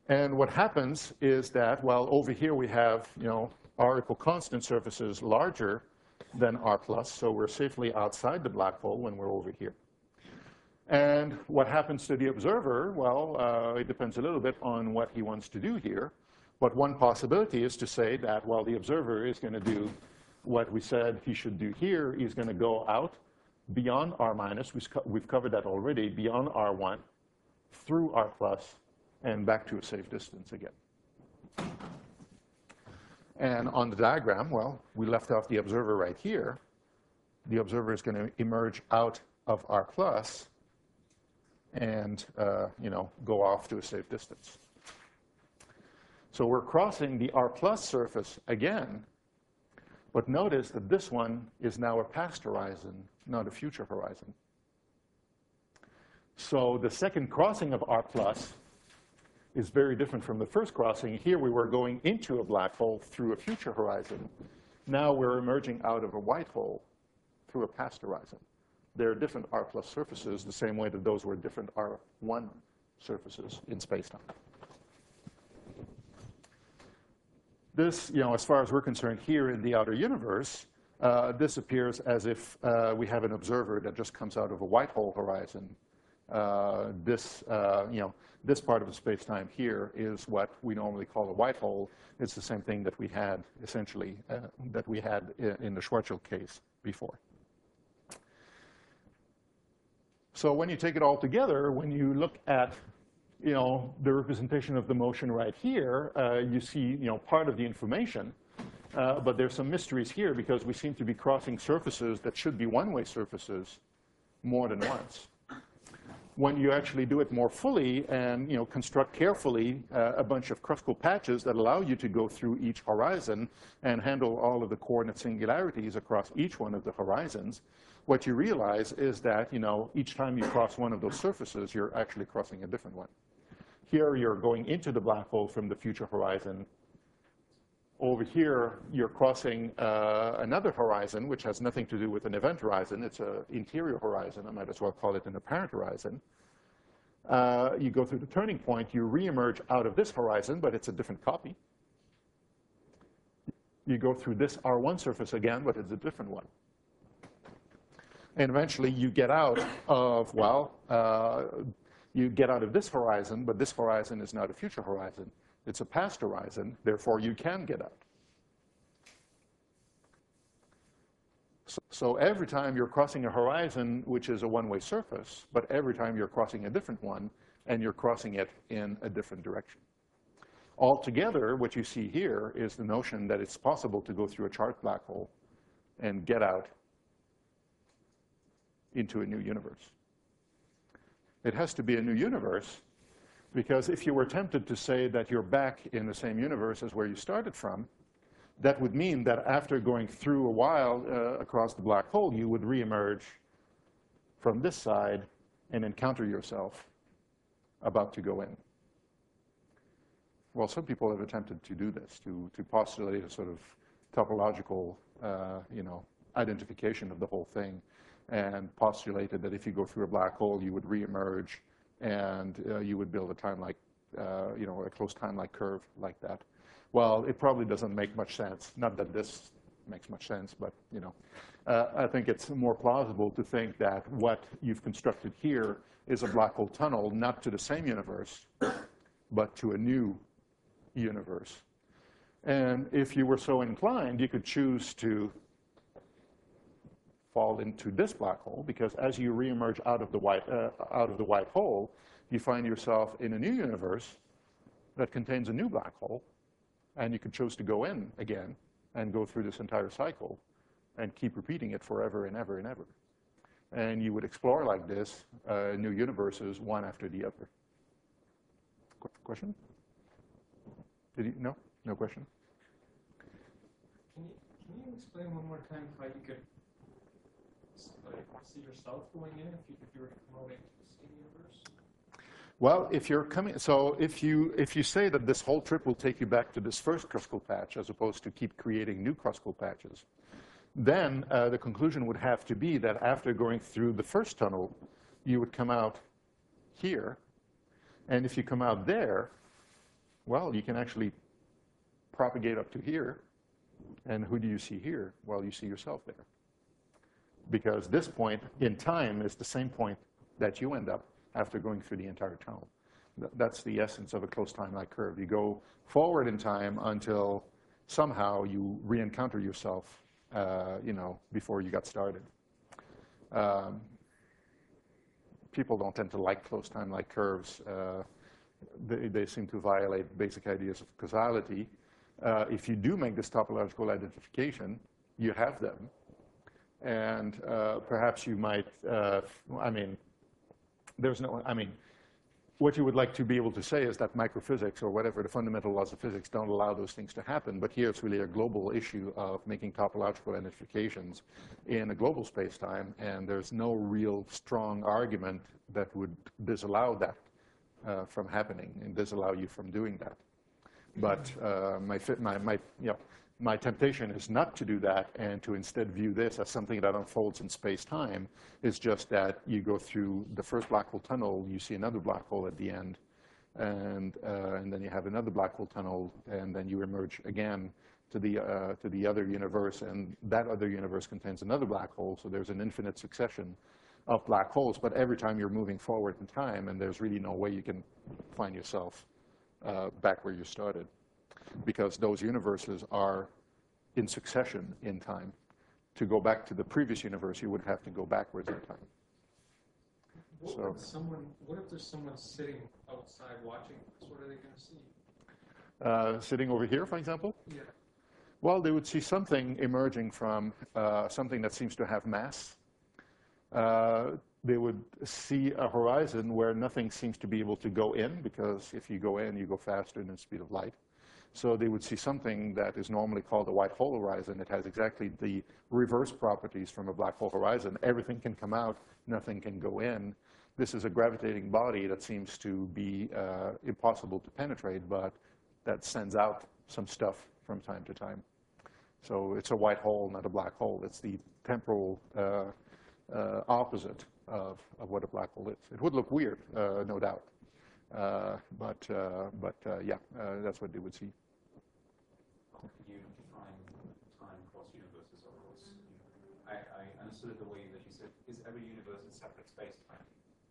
And what happens is that, well, over here we have, you know, R equal constant surfaces larger than R plus, so we're safely outside the black hole when we're over here. And what happens to the observer? Well, uh, it depends a little bit on what he wants to do here. But one possibility is to say that, well, the observer is going to do what we said he should do here. He's going to go out beyond R minus. We've covered that already, beyond R one, through R plus, and back to a safe distance again. And on the diagram, well, we left off the observer right here. The observer is going to emerge out of R plus and, uh, you know, go off to a safe distance. So we're crossing the R plus surface again, but notice that this one is now a past horizon, not a future horizon. So the second crossing of R plus is very different from the first crossing. Here we were going into a black hole through a future horizon. Now we're emerging out of a white hole through a past horizon. There are different R plus surfaces, the same way that those were different R one surfaces in spacetime. This, you know, as far as we're concerned here in the outer universe, uh, this appears as if uh, we have an observer that just comes out of a white hole horizon. Uh, this, uh, you know, this part of the space-time here is what we normally call a white hole. It's the same thing that we had, essentially, uh, that we had in the Schwarzschild case before. So when you take it all together, when you look at, you know, the representation of the motion right here, uh, you see, you know, part of the information. Uh, but there's some mysteries here because we seem to be crossing surfaces that should be one-way surfaces more than once. When you actually do it more fully and, you know, construct carefully uh, a bunch of Kruskal patches that allow you to go through each horizon and handle all of the coordinate singularities across each one of the horizons, what you realize is that, you know, each time you cross one of those surfaces, you're actually crossing a different one. Here, you're going into the black hole from the future horizon. Over here, you're crossing uh, another horizon, which has nothing to do with an event horizon. It's an interior horizon. I might as well call it an apparent horizon. Uh, you go through the turning point. You reemerge out of this horizon, but it's a different copy. You go through this R one surface again, but it's a different one. And eventually, you get out of, well, uh, you get out of this horizon, but this horizon is not a future horizon. It's a past horizon, therefore you can get out. So, so every time you're crossing a horizon, which is a one-way surface, but every time you're crossing a different one, and you're crossing it in a different direction. Altogether, what you see here is the notion that it's possible to go through a charged black hole and get out into a new universe. It has to be a new universe, because if you were tempted to say that you're back in the same universe as where you started from, that would mean that after going through a while uh, across the black hole, you would reemerge from this side and encounter yourself about to go in. Well, some people have attempted to do this, to, to postulate a sort of topological, uh, you know, identification of the whole thing, and postulated that if you go through a black hole, you would reemerge and uh, you would build a time-like, uh, you know, a closed time-like curve like that. Well, it probably doesn't make much sense. Not that this makes much sense, but, you know, uh, I think it's more plausible to think that what you've constructed here is a black hole tunnel, not to the same universe, but to a new universe. And if you were so inclined, you could choose to fall into this black hole, because as you reemerge out of the white uh, out of the white hole, you find yourself in a new universe that contains a new black hole, and you could choose to go in again and go through this entire cycle and keep repeating it forever and ever and ever. And you would explore like this uh, new universes one after the other. Qu question? Did you? No? No question? Can you, can you explain one more time how you could like, see yourself going in if you, if you were to come out into the same universe? Well, if you're coming, so if you if you say that this whole trip will take you back to this first Kruskal patch as opposed to keep creating new Kruskal patches, then uh, the conclusion would have to be that after going through the first tunnel, you would come out here, and if you come out there, Well, you can actually propagate up to here. And who do you see here? Well, you see yourself there. Because this point in time is the same point that you end up after going through the entire tunnel. That's the essence of a closed time-like curve. You go forward in time until somehow you re-encounter yourself, uh, you know, before you got started. Um, people don't tend to like closed time-like curves. Uh, they, they seem to violate basic ideas of causality. Uh, if you do make this topological identification, you have them. And uh, perhaps you might, uh, I mean, there's no, I mean, what you would like to be able to say is that microphysics or whatever, the fundamental laws of physics don't allow those things to happen. But here it's really a global issue of making topological identifications in a global space-time, and there's no real strong argument that would disallow that uh, from happening and disallow you from doing that. But uh, my, my, my, you know, my temptation is not to do that and to instead view this as something that unfolds in space-time. It's just that you go through the first black hole tunnel, you see another black hole at the end, and, uh, and then you have another black hole tunnel, and then you emerge again to the, uh, to the other universe, and that other universe contains another black hole, so there's an infinite succession of black holes. But every time you're moving forward in time, and there's really no way you can find yourself Uh, back where you started, because those universes are in succession in time. To go back to the previous universe, you would have to go backwards in time. What So, if someone? What if there's someone sitting outside watching this? What are they going to see? uh, sitting over here, for example, Yeah. well, they would see something emerging from uh, something that seems to have mass. Uh, they would see a horizon where nothing seems to be able to go in, because if you go in, you go faster than the speed of light. So they would see something that is normally called a white hole horizon. It has exactly the reverse properties from a black hole horizon. Everything can come out, nothing can go in. This is a gravitating body that seems to be uh, impossible to penetrate, but that sends out some stuff from time to time. So it's a white hole, not a black hole. It's the temporal uh, uh, opposite of, of what a black hole is. It would look weird, uh, no doubt. Uh, but uh, but uh, yeah, uh, that's what they would see. How could you define time across universes? Or was, I, I understood it the way that you said, is every universe a separate space-time?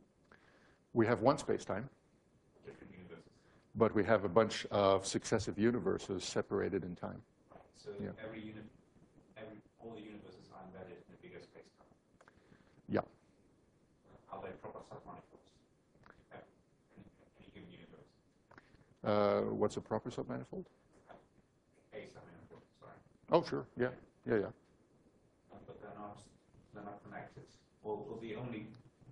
We have one space-time, Different universes. but we have a bunch of successive universes separated in time. Right. So Yeah. every uni every all the universes are embedded in a bigger space-time. Yeah. Are they proper submanifolds? Any, any given universe? Uh, what's a proper submanifold? A submanifold, sorry. Oh, sure. Yeah. Yeah, yeah. Uh, but they're not they're not connected. Well, well the only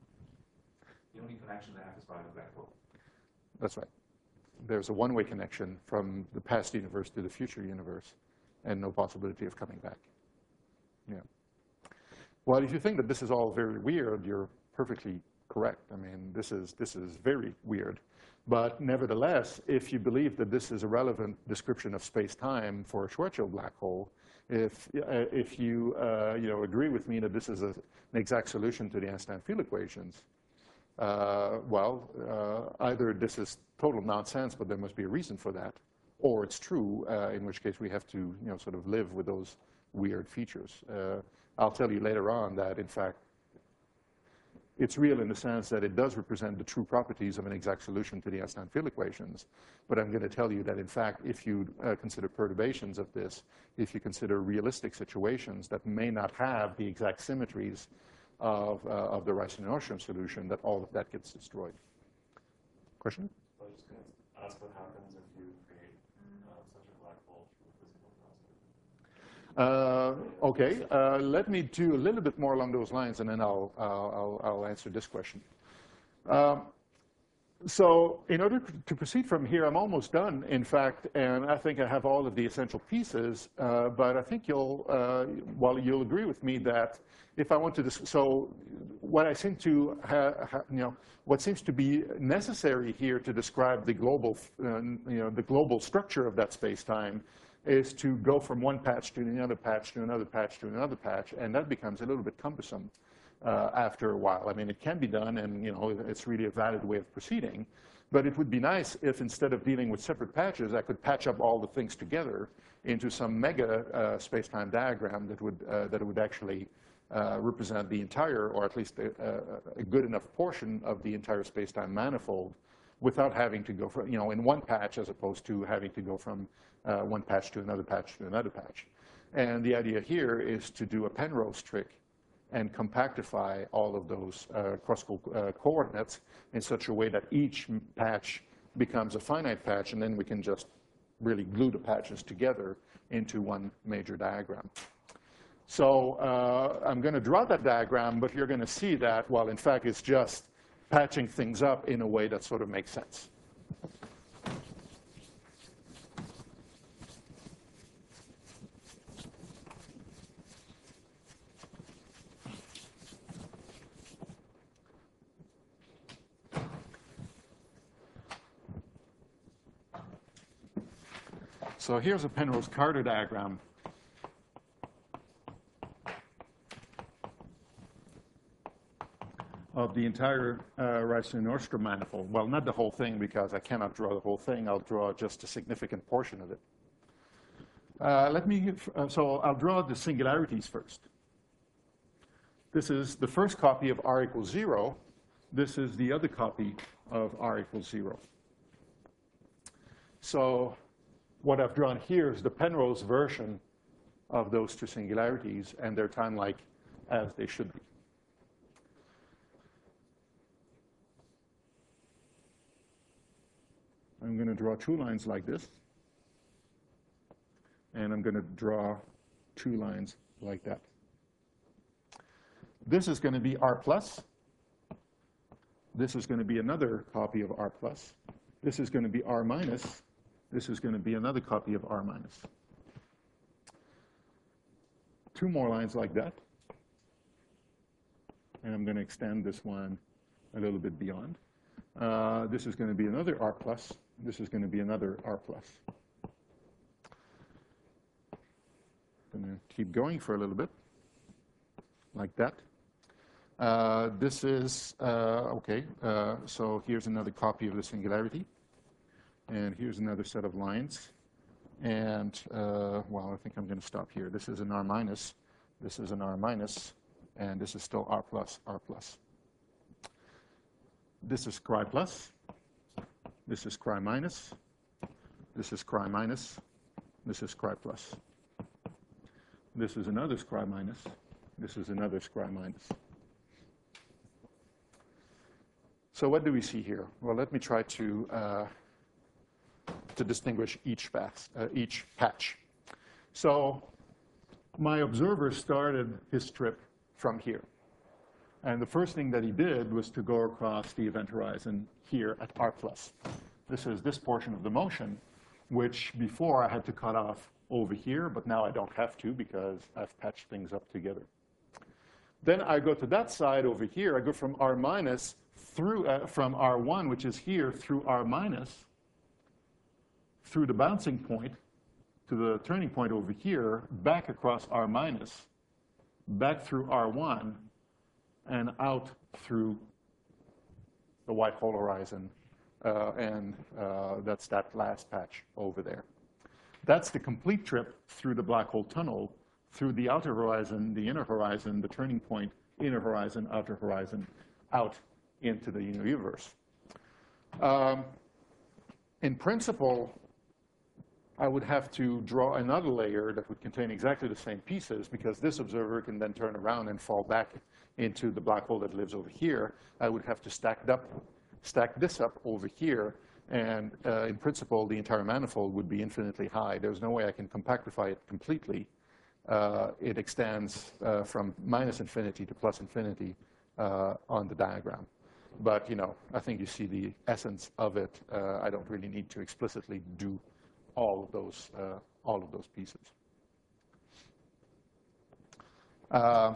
the only connection they have is via the black hole. That's right. There's a one-way connection from the past universe to the future universe, and no possibility of coming back. Yeah. Well, if you think that this is all very weird, you're perfectly correct. I mean, this is this is very weird. But nevertheless, if you believe that this is a relevant description of space-time for a Schwarzschild black hole, if uh, if you uh, you know agree with me that this is a, an exact solution to the Einstein field equations, uh, well, uh, either this is total nonsense, but there must be a reason for that, or it's true, uh, in which case we have to you know sort of live with those weird features. Uh, I'll tell you later on that, in fact, it's real in the sense that it does represent the true properties of an exact solution to the Einstein field equations. But I'm going to tell you that, in fact, if you uh, consider perturbations of this, if you consider realistic situations that may not have the exact symmetries of, uh, of the Rice-Nordstrom solution, that all of that gets destroyed. Question? I was just going to ask what happens if you create uh, such a black hole through physical process. Uh, okay, uh, let me do a little bit more along those lines, and then I'll, uh, I'll, I'll answer this question. Um, so in order to proceed from here, I'm almost done, in fact, and I think I have all of the essential pieces, uh, but I think you'll, uh, well, you'll agree with me that if I want to, so what I seem to have, ha, you know, what seems to be necessary here to describe the global, uh, you know, the global structure of that space-time is to go from one patch to another patch to another patch to another patch, and that becomes a little bit cumbersome. uh, after a while. I mean, it can be done, and you know, it's really a valid way of proceeding. But it would be nice if instead of dealing with separate patches, I could patch up all the things together into some mega uh, space-time diagram that would, uh, that would actually uh, represent the entire, or at least a, a good enough portion of the entire space-time manifold without having to go from, you know, in one patch as opposed to having to go from uh, one patch to another patch to another patch. And the idea here is to do a Penrose trick and compactify all of those uh, classical uh, coordinates in such a way that each patch becomes a finite patch, and then we can just really glue the patches together into one major diagram. So uh, I'm going to draw that diagram, but you're going to see that, well, in fact, it's just patching things up in a way that sort of makes sense. So here's a Penrose-Carter diagram. Of the entire uh, Raistlin-Nordström manifold. Well, not the whole thing, because I cannot draw the whole thing. I'll draw just a significant portion of it. Uh, let me, uh, so I'll draw the singularities first. This is the first copy of R equals zero. This is the other copy of R equals zero. So what I've drawn here is the Penrose version of those two singularities, and they're time-like as they should be. I'm going to draw two lines like this, and I'm going to draw two lines like that. This is going to be R plus. This is going to be another copy of R plus. This is going to be R minus. This is going to be another copy of R minus. Two more lines like that. And I'm going to extend this one a little bit beyond. Uh, this is going to be another R plus. This is going to be another R plus. I'm going to keep going for a little bit, like that. Uh, this is, uh, okay, uh, so here's another copy of the singularity. And here's another set of lines. And, uh, well, I think I'm going to stop here. This is an R minus. This is an R minus. And this is still R plus, R plus. This is Cry plus. This is Cry minus. This is Cry minus. This is Cry plus. This is another Cry minus. This is another Cry minus. So what do we see here? Well, let me try to, uh, to distinguish each, path, uh, each patch. So my observer started his trip from here. And the first thing that he did was to go across the event horizon here at R plus. This is this portion of the motion, which before I had to cut off over here, but now I don't have to because I've patched things up together. Then I go to that side over here. I go from R minus through, uh, from R one, which is here, through R minus, through the bouncing point to the turning point over here, back across R minus, back through R one, and out through the white hole horizon. Uh, and uh, that's that last patch over there. That's the complete trip through the black hole tunnel, through the outer horizon, the inner horizon, the turning point, inner horizon, outer horizon, out into the universe. Um, in principle, I would have to draw another layer that would contain exactly the same pieces, because this observer can then turn around and fall back into the black hole that lives over here. I would have to stack, up, stack this up over here, and uh, in principle, the entire manifold would be infinitely high. There's no way I can compactify it completely. Uh, it extends uh, from minus infinity to plus infinity uh, on the diagram. But, you know, I think you see the essence of it. Uh, I don't really need to explicitly do all of those, uh, all of those pieces. Uh,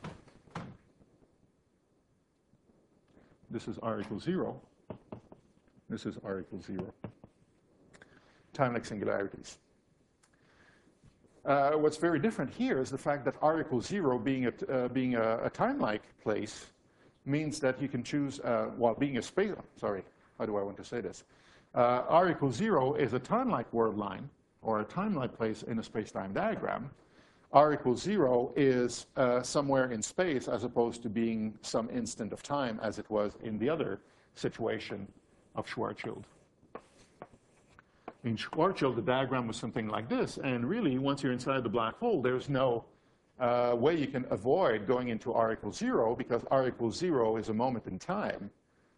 this is R equals zero. This is R equals zero. Time-like singularities. Uh, what's very different here is the fact that R equals zero being a, uh, being a, a time-like place means that you can choose, uh, while being a space, sorry, how do I want to say this? Uh, R equals zero is a time-like world line, or a time-like place in a space-time diagram. R equals zero is uh, somewhere in space as opposed to being some instant of time as it was in the other situation of Schwarzschild. In Schwarzschild, the diagram was something like this, and really, once you're inside the black hole, there's no uh, way you can avoid going into R equals zero, because R equals zero is a moment in time,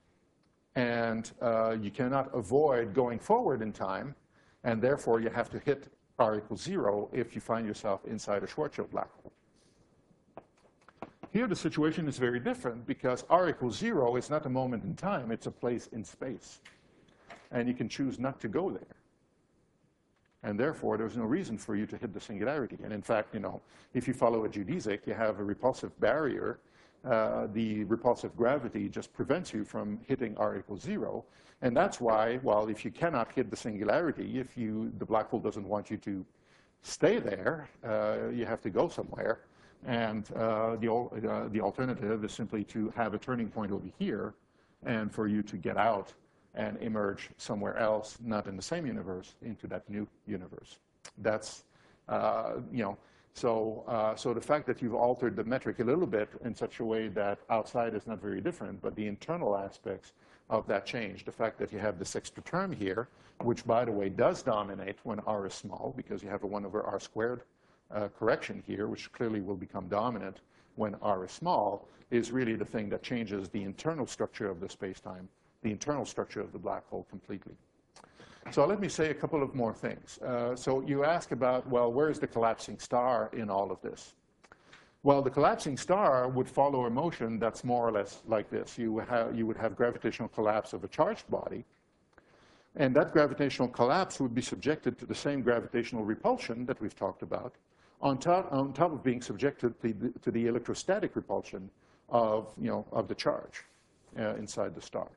and uh, you cannot avoid going forward in time, and therefore you have to hit R equals zero if you find yourself inside a Schwarzschild black hole. Here the situation is very different, because R equals zero is not a moment in time, it's a place in space. And you can choose not to go there. And therefore, there's no reason for you to hit the singularity. And in fact, you know, if you follow a geodesic, you have a repulsive barrier. Uh, the repulsive gravity just prevents you from hitting R equals zero. And that's why, well, if you cannot hit the singularity, if you, the black hole doesn't want you to stay there, uh, you have to go somewhere. And uh, the, uh, the alternative is simply to have a turning point over here and for you to get out and emerge somewhere else, not in the same universe, into that new universe. That's, uh, you know, so, uh, so the fact that you've altered the metric a little bit in such a way that outside is not very different, but the internal aspects of that change, the fact that you have this extra term here, which, by the way, does dominate when R is small, because you have a one over R squared uh, correction here, which clearly will become dominant when R is small, is really the thing that changes the internal structure of the space-time, the internal structure of the black hole completely. So let me say a couple of more things. Uh, so you ask about, well, where is the collapsing star in all of this? Well, the collapsing star would follow a motion that's more or less like this. You would have, you would have gravitational collapse of a charged body, and that gravitational collapse would be subjected to the same gravitational repulsion that we've talked about, on top, on top of being subjected to the, to the electrostatic repulsion of, you know, of the charge uh, inside the star.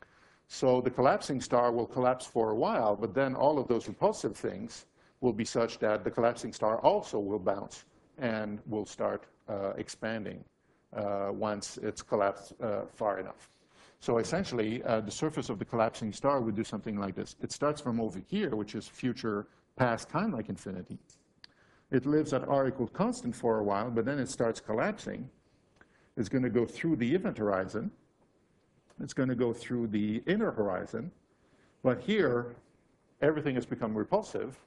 So the collapsing star will collapse for a while, but then all of those repulsive things will be such that the collapsing star also will bounce and will start uh, expanding uh, once it's collapsed uh, far enough. So essentially, uh, the surface of the collapsing star would do something like this. It starts from over here, which is future past time like infinity. It lives at R equals constant for a while, but then it starts collapsing. It's going to go through the event horizon. It's going to go through the inner horizon. But here, everything has become repulsive.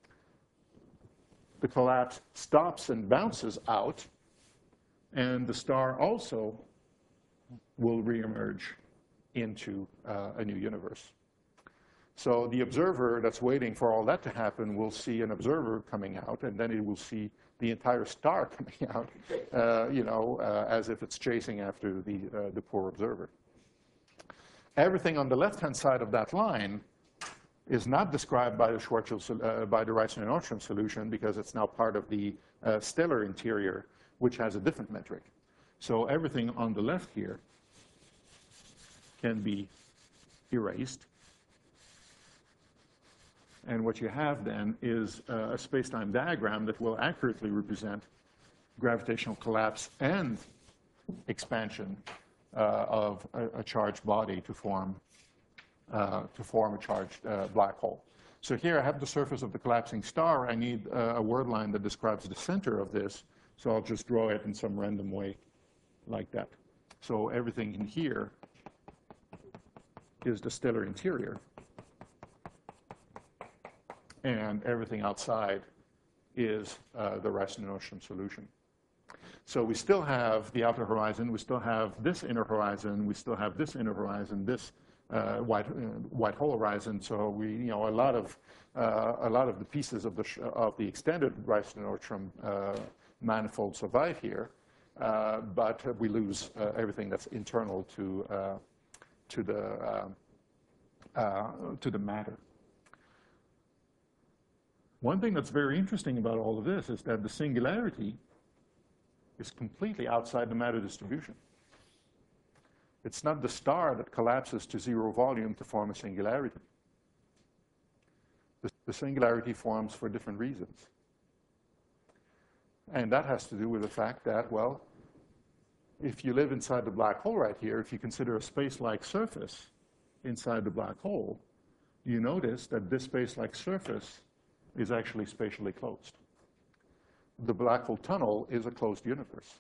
The collapse stops and bounces out. And the star also will reemerge into uh, a new universe. So the observer that's waiting for all that to happen will see an observer coming out, and then it will see the entire star coming out, uh, you know, uh, as if it's chasing after the, uh, the poor observer. Everything on the left-hand side of that line is not described by the Schwarzschild, uh, by the Reissner-Nordström solution, because it's now part of the uh, stellar interior, which has a different metric. So everything on the left here can be erased. And what you have then is uh, a space-time diagram that will accurately represent gravitational collapse and expansion uh, of a, a charged body to form, uh, to form a charged uh, black hole. So here I have the surface of the collapsing star. I need uh, a word line that describes the center of this. So I'll just draw it in some random way like that. So everything in here is the stellar interior. And everything outside is uh, the Reissner-Nordström solution. So we still have the outer horizon, we still have this inner horizon, we still have this inner horizon, this uh, white, uh, white hole horizon. So we, you know, a lot of uh, a lot of the pieces of the sh of the extended Reissner-Nordström uh, manifold survive here, uh, but we lose uh, everything that's internal to uh, to the uh, uh, to the matter. One thing that's very interesting about all of this is that the singularity is completely outside the matter distribution. It's not the star that collapses to zero volume to form a singularity. The, the singularity forms for different reasons. And that has to do with the fact that, well, if you live inside the black hole right here, if you consider a space-like surface inside the black hole, you notice that this space-like surface is actually spatially closed. The black hole tunnel is a closed universe.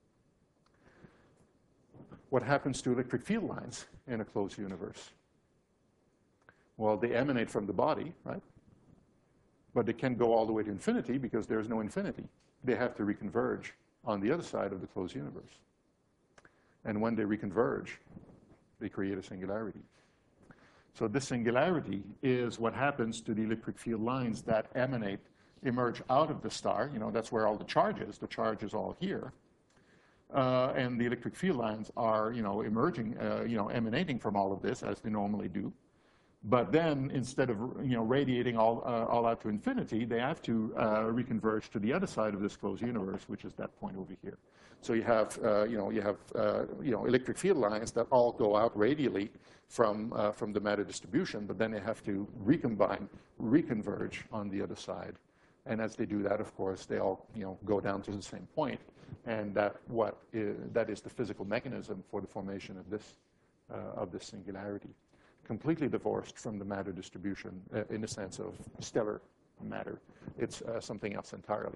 What happens to electric field lines in a closed universe? Well, they emanate from the body, right? But they can't go all the way to infinity because there's no infinity. They have to reconverge on the other side of the closed universe. And when they reconverge, they create a singularity. So this singularity is what happens to the electric field lines that emanate, emerge out of the star. You know, that's where all the charge is. The charge is all here. Uh, and the electric field lines are, you know, emerging, uh, you know, emanating from all of this as they normally do. But then, instead of, you know, radiating all, uh, all out to infinity, they have to uh, reconverge to the other side of this closed universe, which is that point over here. So you have, uh, you know, you have, uh, you know, electric field lines that all go out radially from uh, from the matter distribution, but then they have to recombine, reconverge on the other side. And as they do that, of course, they all, you know, go down to the same point, and that what is, that is the physical mechanism for the formation of this uh, of this singularity, completely divorced from the matter distribution uh, in the sense of stellar matter. It's uh, something else entirely.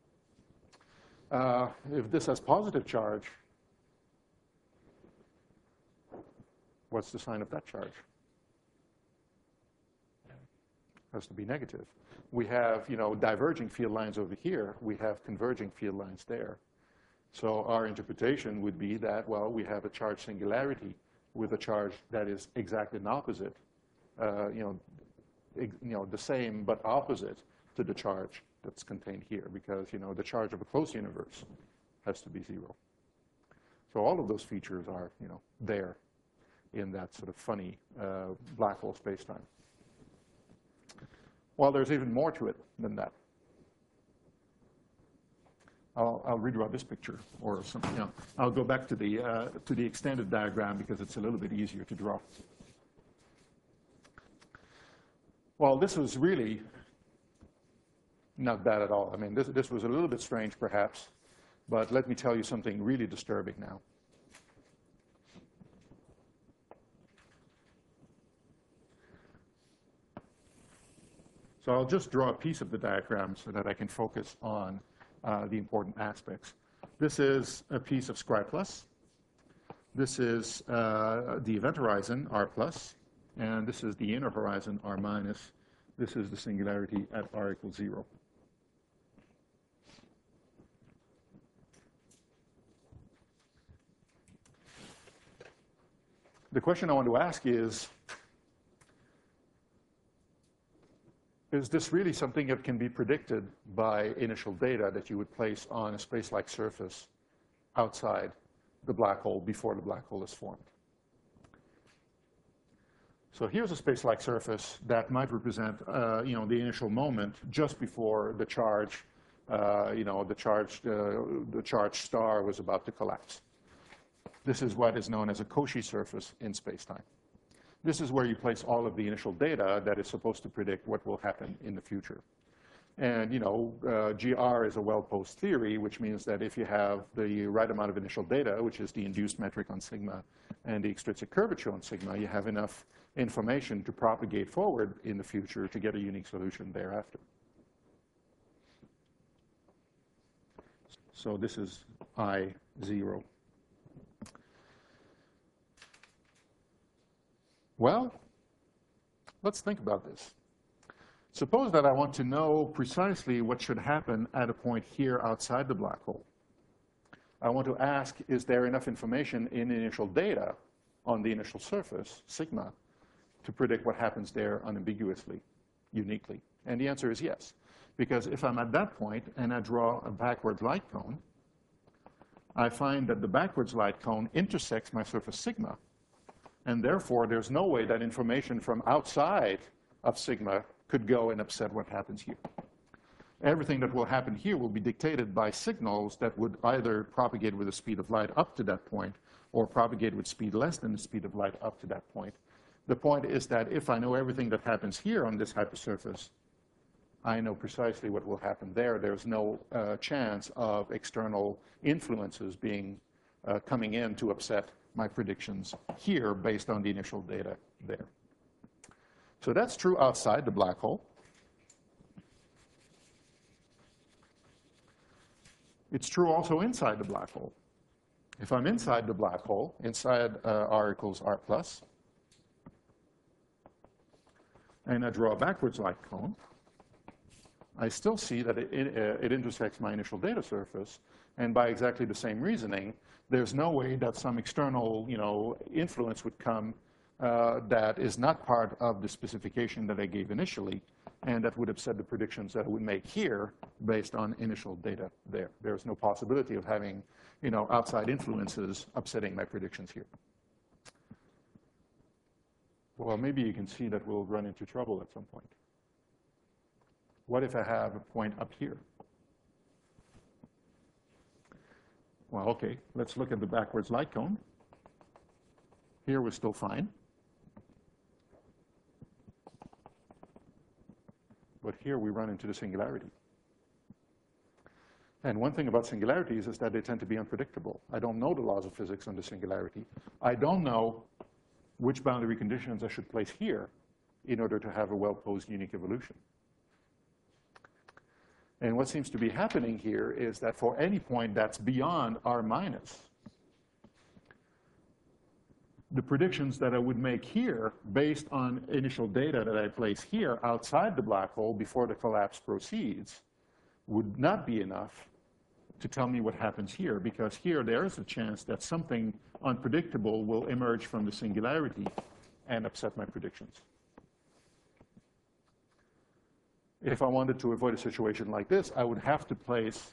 Uh, if this has positive charge, what's the sign of that charge? Has to be negative. We have, you know, diverging field lines over here. We have converging field lines there. So our interpretation would be that, well, we have a charge singularity with a charge that is exactly an opposite, uh, you know, you know, the same but opposite to the charge that's contained here, because, you know, the charge of a closed universe has to be zero. So all of those features are, you know, there in that sort of funny uh, black hole spacetime. Well, there's even more to it than that. I'll, I'll redraw this picture, or something. You know, I'll go back to the uh, to the extended diagram because it's a little bit easier to draw. Well, this was really not bad at all. I mean, this this was a little bit strange, perhaps, but let me tell you something really disturbing now. So I'll just draw a piece of the diagram so that I can focus on uh, the important aspects. This is a piece of Scri plus. This is uh, the event horizon, R plus. And this is the inner horizon, R minus. This is the singularity at R equals zero. The question I want to ask is, is this really something that can be predicted by initial data that you would place on a space-like surface outside the black hole before the black hole is formed? So here's a space-like surface that might represent, uh, you know, the initial moment just before the charge, uh, you know, the charged, uh, the charged star was about to collapse. This is what is known as a Cauchy surface in space-time. This is where you place all of the initial data that is supposed to predict what will happen in the future. And, you know, uh, G R is a well-posed theory, which means that if you have the right amount of initial data, which is the induced metric on sigma and the extrinsic curvature on sigma, you have enough information to propagate forward in the future to get a unique solution thereafter. So this is I zero. Well, let's think about this. Suppose that I want to know precisely what should happen at a point here outside the black hole. I want to ask, is there enough information in initial data on the initial surface, sigma, to predict what happens there unambiguously, uniquely? And the answer is yes. Because if I'm at that point and I draw a backwards light cone, I find that the backwards light cone intersects my surface sigma. And therefore, there's no way that information from outside of sigma could go and upset what happens here. Everything that will happen here will be dictated by signals that would either propagate with the speed of light up to that point or propagate with speed less than the speed of light up to that point. The point is that if I know everything that happens here on this hypersurface, I know precisely what will happen there. There's no uh, chance of external influences being uh, coming in to upset my predictions here based on the initial data there. So that's true outside the black hole. It's true also inside the black hole. If I'm inside the black hole, inside uh, R equals R plus, and I draw a backwards light cone, I still see that it, it, uh, it intersects my initial data surface, and by exactly the same reasoning, there's no way that some external, you know, influence would come uh, that is not part of the specification that I gave initially, and that would upset the predictions that I would make here based on initial data there. There's no possibility of having, you know, outside influences upsetting my predictions here. Well, maybe you can see that we'll run into trouble at some point. What if I have a point up here? Well, okay, let's look at the backwards light cone. Here we're still fine. But here we run into the singularity. And one thing about singularities is that they tend to be unpredictable. I don't know the laws of physics on the singularity. I don't know which boundary conditions I should place here in order to have a well-posed unique evolution. And what seems to be happening here is that for any point that's beyond R minus, the predictions that I would make here based on initial data that I place here outside the black hole before the collapse proceeds would not be enough to tell me what happens here, because here there is a chance that something unpredictable will emerge from the singularity and upset my predictions. If I wanted to avoid a situation like this, I would have to place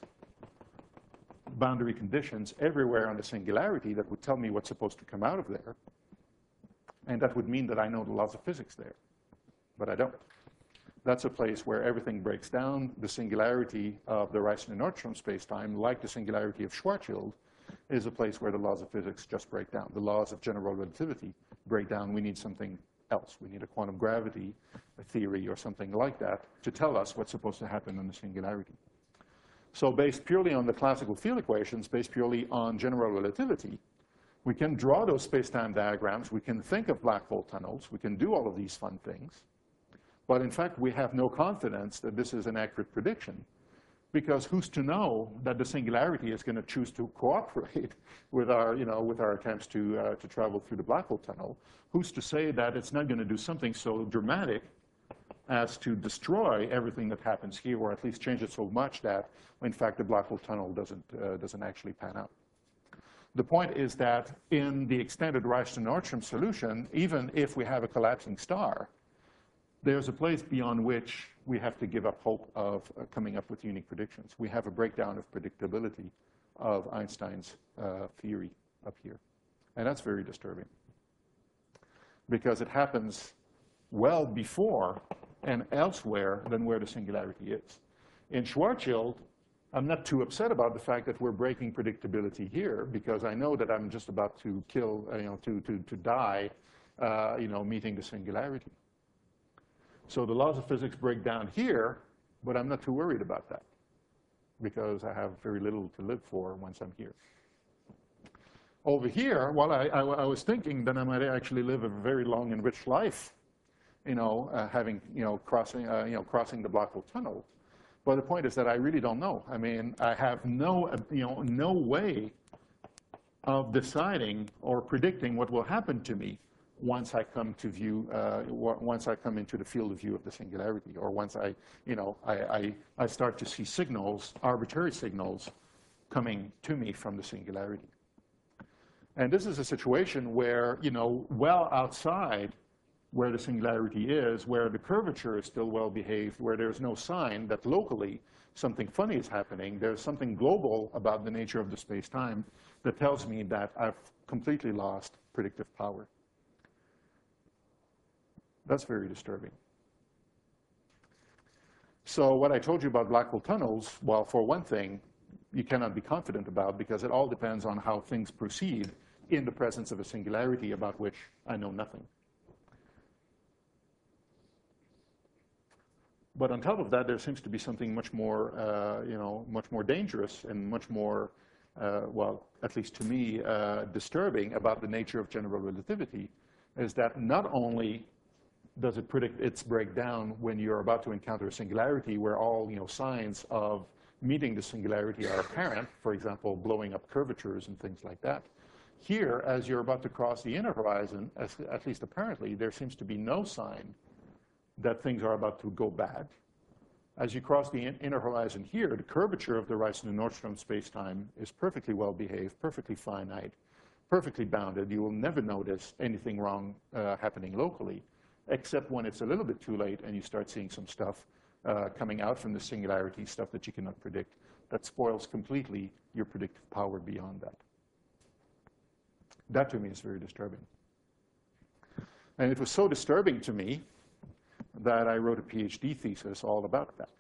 boundary conditions everywhere on the singularity that would tell me what's supposed to come out of there. And that would mean that I know the laws of physics there. But I don't. That's a place where everything breaks down. The singularity of the Reissner-Nordström spacetime, like the singularity of Schwarzschild, is a place where the laws of physics just break down. The laws of general relativity break down. We need something else. We need a quantum gravity a theory or something like that to tell us what's supposed to happen in the singularity. So based purely on the classical field equations, based purely on general relativity, we can draw those space-time diagrams. We can think of black hole tunnels. We can do all of these fun things. But in fact, we have no confidence that this is an accurate prediction, because who's to know that the singularity is going to choose to cooperate with our, you know, with our attempts to, uh, to travel through the black hole tunnel? Who's to say that it's not going to do something so dramatic as to destroy everything that happens here, or at least change it so much that, in fact, the black hole tunnel doesn't, uh, doesn't actually pan out? The point is that in the extended Reissner-Nordström solution, even if we have a collapsing star, there's a place beyond which we have to give up hope of uh, coming up with unique predictions. We have a breakdown of predictability of Einstein's uh, theory up here. And that's very disturbing, because it happens well before and elsewhere than where the singularity is. In Schwarzschild, I'm not too upset about the fact that we're breaking predictability here, because I know that I'm just about to kill, uh, you know, to, to, to die, uh, you know, meeting the singularity. So the laws of physics break down here, but I'm not too worried about that, because I have very little to live for once I'm here. Over here, well, I, I, I was thinking that I might actually live a very long and rich life, you know, uh, having, you know, crossing, uh, you know, crossing the black hole tunnel. But the point is that I really don't know. I mean, I have no, uh, you know, no way of deciding or predicting what will happen to me once I come to view, uh, once I come into the field of view of the singularity, or once I, you know, I, I, I start to see signals, arbitrary signals, coming to me from the singularity. And this is a situation where, you know, well outside where the singularity is, where the curvature is still well behaved, where there's no sign that locally something funny is happening, there's something global about the nature of the space-time that tells me that I've completely lost predictive power. That's very disturbing. So what I told you about black hole tunnels, well, for one thing, you cannot be confident about, because it all depends on how things proceed in the presence of a singularity about which I know nothing. But on top of that, there seems to be something much more, uh, you know, much more dangerous and much more, uh, well, at least to me, uh, disturbing about the nature of general relativity, is that not only does it predict its breakdown when you're about to encounter a singularity where all, you know, signs of meeting the singularity are apparent, for example, blowing up curvatures and things like that. Here, as you're about to cross the inner horizon, as, at least apparently, there seems to be no sign that things are about to go bad. As you cross the in inner horizon here, the curvature of the Reissner-Nordström spacetime is perfectly well behaved, perfectly finite, perfectly bounded. You will never notice anything wrong uh, happening locally, except when it's a little bit too late and you start seeing some stuff uh, coming out from the singularity, stuff that you cannot predict. That spoils completely your predictive power beyond that. That to me is very disturbing. And it was so disturbing to me that I wrote a PhD thesis all about that.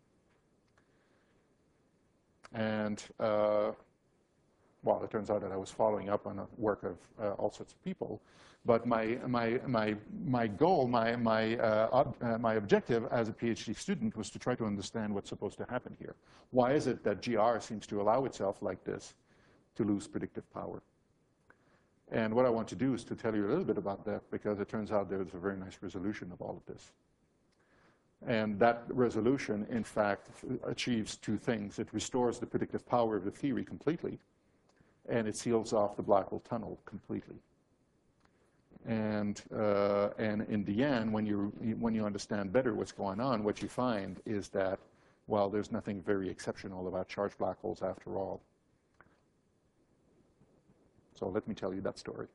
And, uh, well, it turns out that I was following up on a work of uh, all sorts of people. But my, my, my, my goal, my, my, uh, ob uh, my objective as a PhD student was to try to understand what's supposed to happen here. Why is it that G R seems to allow itself like this to lose predictive power? And what I want to do is to tell you a little bit about that, because it turns out there's a very nice resolution of all of this. And that resolution, in fact, achieves two things. It restores the predictive power of the theory completely, and it seals off the black hole tunnel completely. And, uh, and in the end, when you, when you understand better what's going on, what you find is that, well, there's nothing very exceptional about charged black holes after all. So let me tell you that story.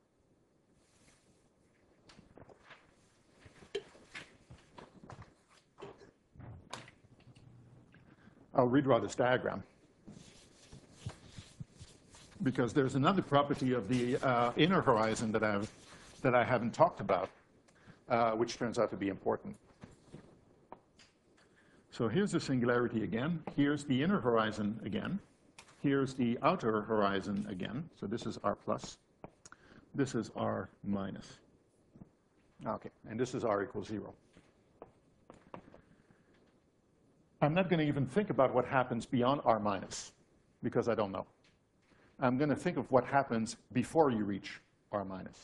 I'll redraw this diagram, because there's another property of the uh, inner horizon that, I've, that I haven't talked about, uh, which turns out to be important. So here's the singularity again. Here's the inner horizon again. Here's the outer horizon again. So this is R plus. This is R minus. Okay, and this is R equals zero. I'm not going to even think about what happens beyond R minus, because I don't know. I'm going to think of what happens before you reach R minus.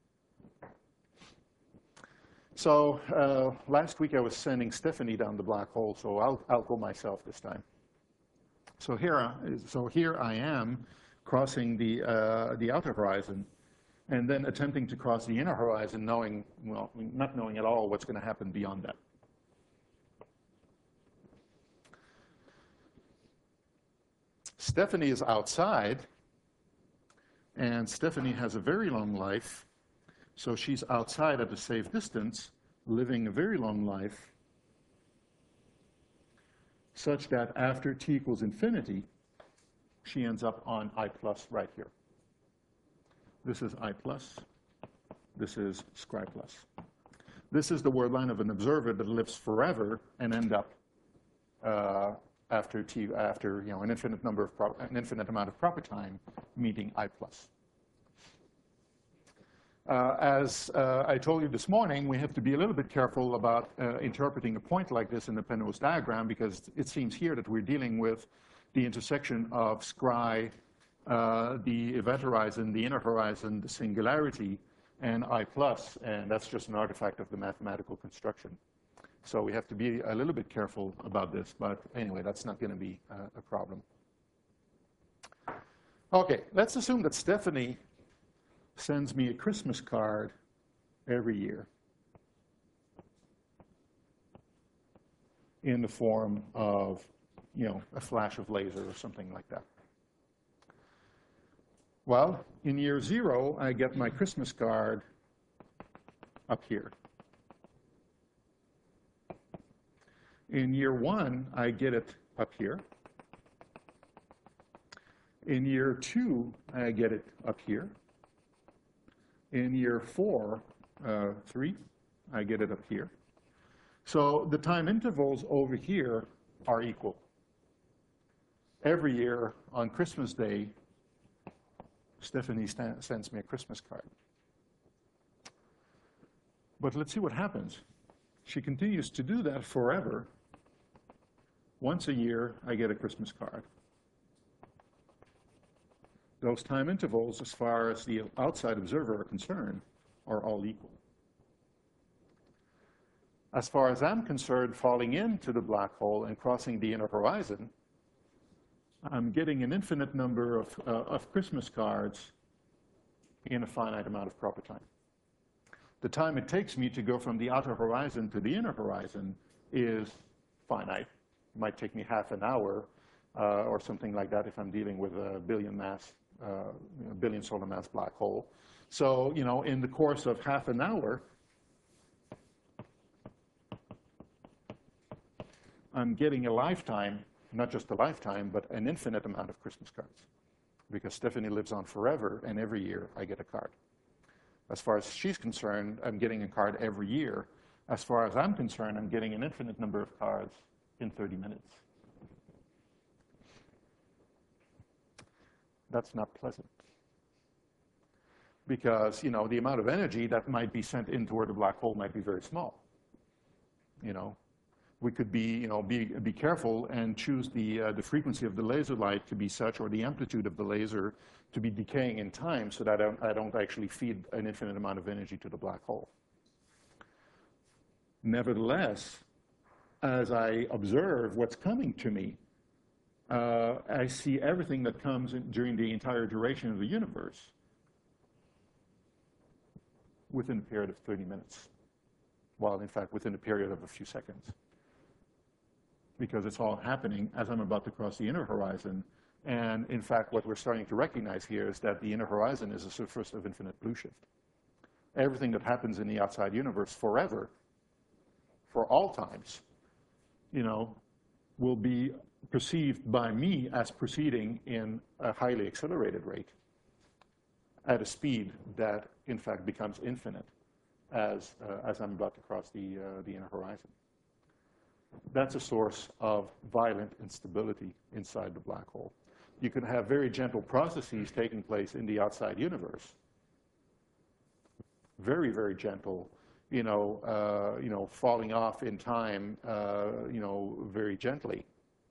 So uh, last week I was sending Stephanie down the black hole, so I'll, I'll go myself this time. So here, so here I am crossing the, uh, the outer horizon, and then attempting to cross the inner horizon, knowing, well, not knowing at all what's going to happen beyond that. Stephanie is outside, and Stephanie has a very long life, so she's outside at a safe distance, living a very long life, such that after t equals infinity, she ends up on I plus right here. This is I plus. This is Scri plus. This is the word line of an observer that lives forever and end up uh, after t after you know an infinite number of pro an infinite amount of proper time meeting I plus. Uh, as uh, I told you this morning, we have to be a little bit careful about uh, interpreting a point like this in the Penrose diagram, because it seems here that we're dealing with the intersection of Scri, uh, the event horizon, the inner horizon, the singularity, and I plus, and that's just an artifact of the mathematical construction. So we have to be a little bit careful about this, but anyway, that's not going to be uh, a problem. Okay, let's assume that Stephanie sends me a Christmas card every year in the form of, you know, a flash of laser or something like that. Well, in year zero, I get my Christmas card up here. In year one, I get it up here. In year two, I get it up here. In year four, uh, three, I get it up here. So the time intervals over here are equal. Every year on Christmas Day, Stephanie sends me a Christmas card. But let's see what happens. She continues to do that forever Once a year, I get a Christmas card. Those time intervals, as far as the outside observer are concerned, are all equal. As far as I'm concerned, falling into the black hole and crossing the inner horizon, I'm getting an infinite number of, uh, of Christmas cards in a finite amount of proper time. The time it takes me to go from the outer horizon to the inner horizon is finite. It might take me half an hour uh, or something like that if I'm dealing with a billion mass, uh, you know, billion solar mass black hole. So, you know, in the course of half an hour, I'm getting a lifetime, not just a lifetime, but an infinite amount of Christmas cards. Because Stephanie lives on forever, and every year I get a card. As far as she's concerned, I'm getting a card every year. As far as I'm concerned, I'm getting an infinite number of cards in thirty minutes. That's not pleasant. Because, you know, the amount of energy that might be sent in toward the black hole might be very small. You know, we could be, you know, be, be careful and choose the, uh, the frequency of the laser light to be such, or the amplitude of the laser to be decaying in time, so that I don't, I don't actually feed an infinite amount of energy to the black hole. Nevertheless, as I observe what's coming to me, uh, I see everything that comes in during the entire duration of the universe within a period of thirty minutes, while in fact within a period of a few seconds. Because it's all happening as I'm about to cross the inner horizon. And in fact, what we're starting to recognize here is that the inner horizon is a surface of infinite blue shift. Everything that happens in the outside universe forever, for all times, you know, will be perceived by me as proceeding in a highly accelerated rate at a speed that, in fact, becomes infinite as, uh, as I'm about to cross the, uh, the inner horizon. That's a source of violent instability inside the black hole. You can have very gentle processes taking place in the outside universe. Very, very gentle, you know, uh, you know, falling off in time, uh, you know, very gently.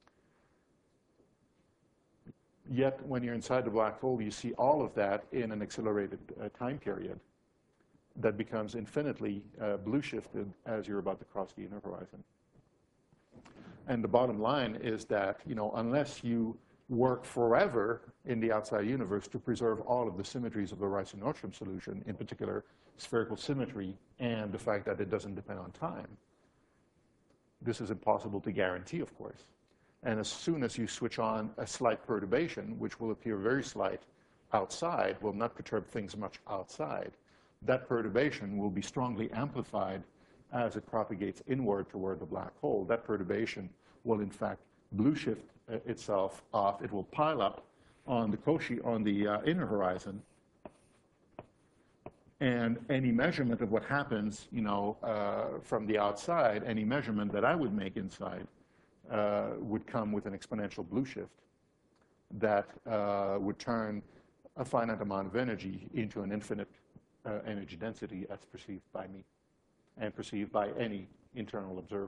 Yet, when you're inside the black hole, you see all of that in an accelerated uh, time period that becomes infinitely uh, blue shifted as you're about to cross the inner horizon. And the bottom line is that, you know, unless you work forever in the outside universe to preserve all of the symmetries of the Rice-Nordstrom solution, in particular spherical symmetry and the fact that it doesn't depend on time, this is impossible to guarantee, of course. And as soon as you switch on a slight perturbation, which will appear very slight outside, will not perturb things much outside, that perturbation will be strongly amplified as it propagates inward toward the black hole. That perturbation will, in fact, blue shift uh, itself off. It will pile up on the Cauchy, on the uh, inner horizon. And any measurement of what happens, you know, uh, from the outside, any measurement that I would make inside, uh, would come with an exponential blue shift that uh, would turn a finite amount of energy into an infinite uh, energy density as perceived by me and perceived by any internal observer.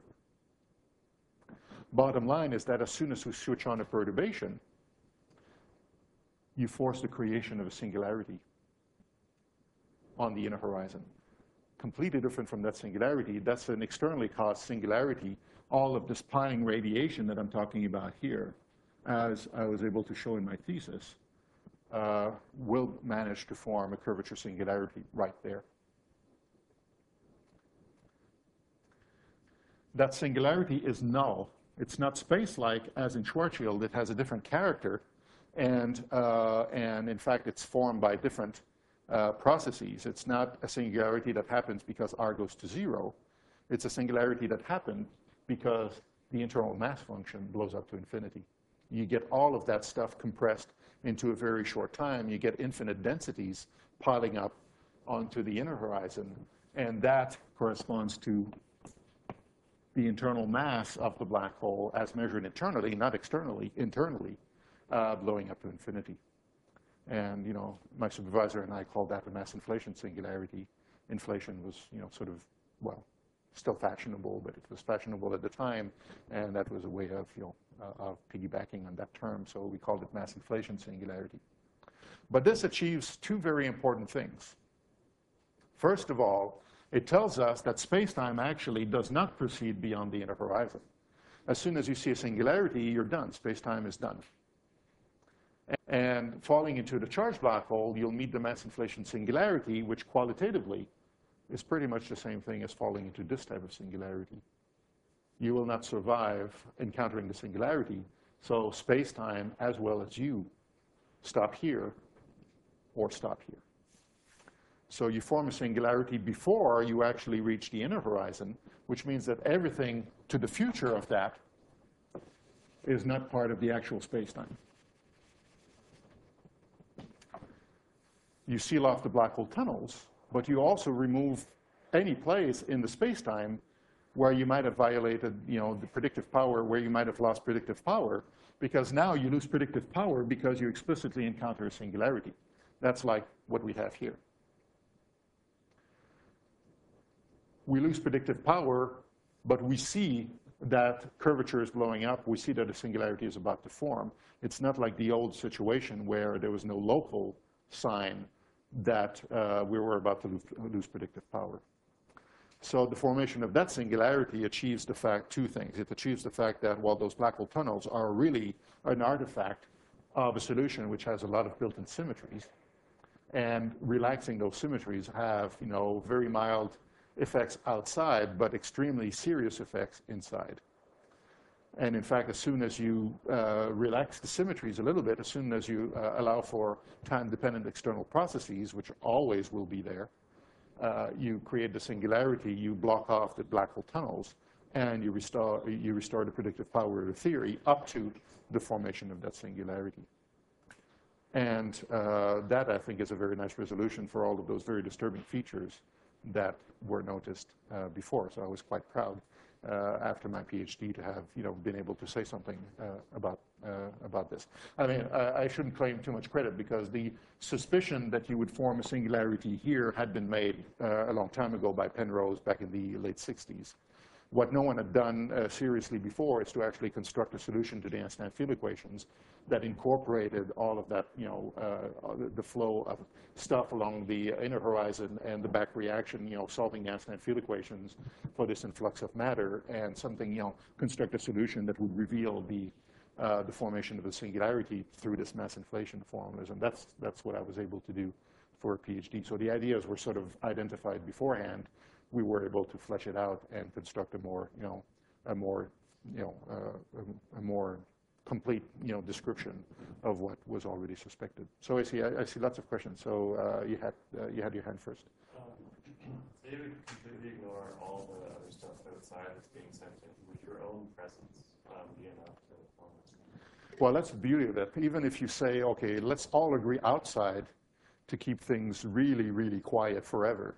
Bottom line is that as soon as we switch on a perturbation, you force the creation of a singularity on the inner horizon. Completely different from that singularity. That's an externally caused singularity. All of this piling radiation that I'm talking about here, as I was able to show in my thesis, uh, will manage to form a curvature singularity right there. That singularity is null. It's not space-like as in Schwarzschild. It has a different character. And, uh, and in fact, it's formed by different uh, processes. It's not a singularity that happens because R goes to zero. It's a singularity that happened because the internal mass function blows up to infinity. You get all of that stuff compressed into a very short time. You get infinite densities piling up onto the inner horizon. And that corresponds to the internal mass of the black hole as measured internally, not externally, internally, uh, blowing up to infinity. And, you know, my supervisor and I called that the mass inflation singularity. Inflation was, you know, sort of, well, still fashionable, but it was fashionable at the time, and that was a way of, you know, uh, of piggybacking on that term, so we called it mass inflation singularity. But this achieves two very important things. First of all, it tells us that space-time actually does not proceed beyond the inner horizon. As soon as you see a singularity, you're done. Space-time is done. And falling into the charged black hole, you'll meet the mass inflation singularity, which qualitatively is pretty much the same thing as falling into this type of singularity. You will not survive encountering the singularity, so space-time, as well as you, stop here or stop here. So you form a singularity before you actually reach the inner horizon, which means that everything to the future of that is not part of the actual space-time. You seal off the black hole tunnels, but you also remove any place in the space-time where you might have violated, you know, the predictive power, where you might have lost predictive power, because now you lose predictive power because you explicitly encounter a singularity. That's like what we have here. We lose predictive power, but we see that curvature is blowing up. We see that a singularity is about to form. It's not like the old situation where there was no local sign that uh, we were about to lose, lose predictive power. So the formation of that singularity achieves the fact, two things. It achieves the fact that, well, those black hole tunnels are really an artifact of a solution which has a lot of built-in symmetries. And relaxing those symmetries have, you know, very mild effects outside, but extremely serious effects inside. And in fact, as soon as you uh, relax the symmetries a little bit, as soon as you uh, allow for time-dependent external processes, which always will be there, uh, you create the singularity, you block off the black hole tunnels, and you restore, you restore the predictive power of the theory up to the formation of that singularity. And uh, that, I think, is a very nice resolution for all of those very disturbing features that were noticed uh, before. So I was quite proud uh, after my PhD to have, you know, been able to say something uh, about uh, about this. I mean, I, I shouldn't claim too much credit because the suspicion that you would form a singularity here had been made uh, a long time ago by Penrose back in the late sixties. What no one had done uh, seriously before is to actually construct a solution to the Einstein field equations that incorporated all of that, you know, uh, the flow of stuff along the inner horizon and the back reaction, you know, solving the Einstein field equations for this influx of matter, and something, you know, construct a solution that would reveal the uh, the formation of a singularity through this mass inflation formalism. That's that's what I was able to do for a PhD. So the ideas were sort of identified beforehand. We were able to flesh it out and construct a more, you know, a more, you know, uh, a, a more complete, you know, description of what was already suspected. So I see, I, I see lots of questions. So uh, you had, uh, you had your hand first. Um, so you would completely ignore all the other stuff outside that's being sent in. Would your own presence um, be enough to form this? Well, that's the beauty of it. Even if you say, okay, let's all agree outside to keep things really, really quiet forever,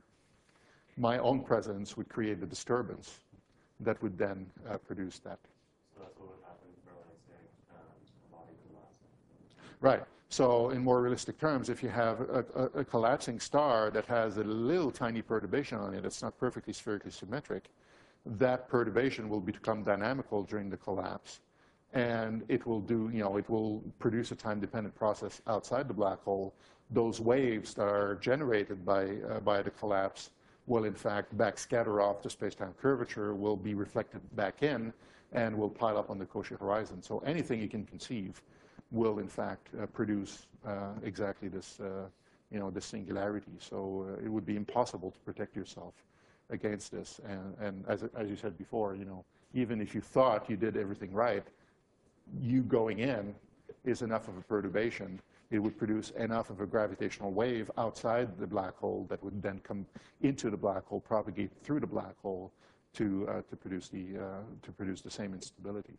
my own presence would create a disturbance that would then uh, produce that. So that's what would happen for, like, say, um, a body collapsing. Right. So in more realistic terms, if you have a, a, a collapsing star that has a little tiny perturbation on it, it's not perfectly spherically symmetric, that perturbation will become dynamical during the collapse. And it will do, you know, it will produce a time-dependent process outside the black hole. Those waves that are generated by, uh, by the collapse will in fact backscatter off the space-time curvature, will be reflected back in, and will pile up on the Cauchy horizon. So anything you can conceive will in fact uh, produce uh, exactly this, uh, you know, this singularity. So uh, it would be impossible to protect yourself against this. And, and as, as you said before, you know, even if you thought you did everything right, you going in is enough of a perturbation. It would produce enough of a gravitational wave outside the black hole that would then come into the black hole, propagate through the black hole to uh, to produce the uh, to produce the same instability.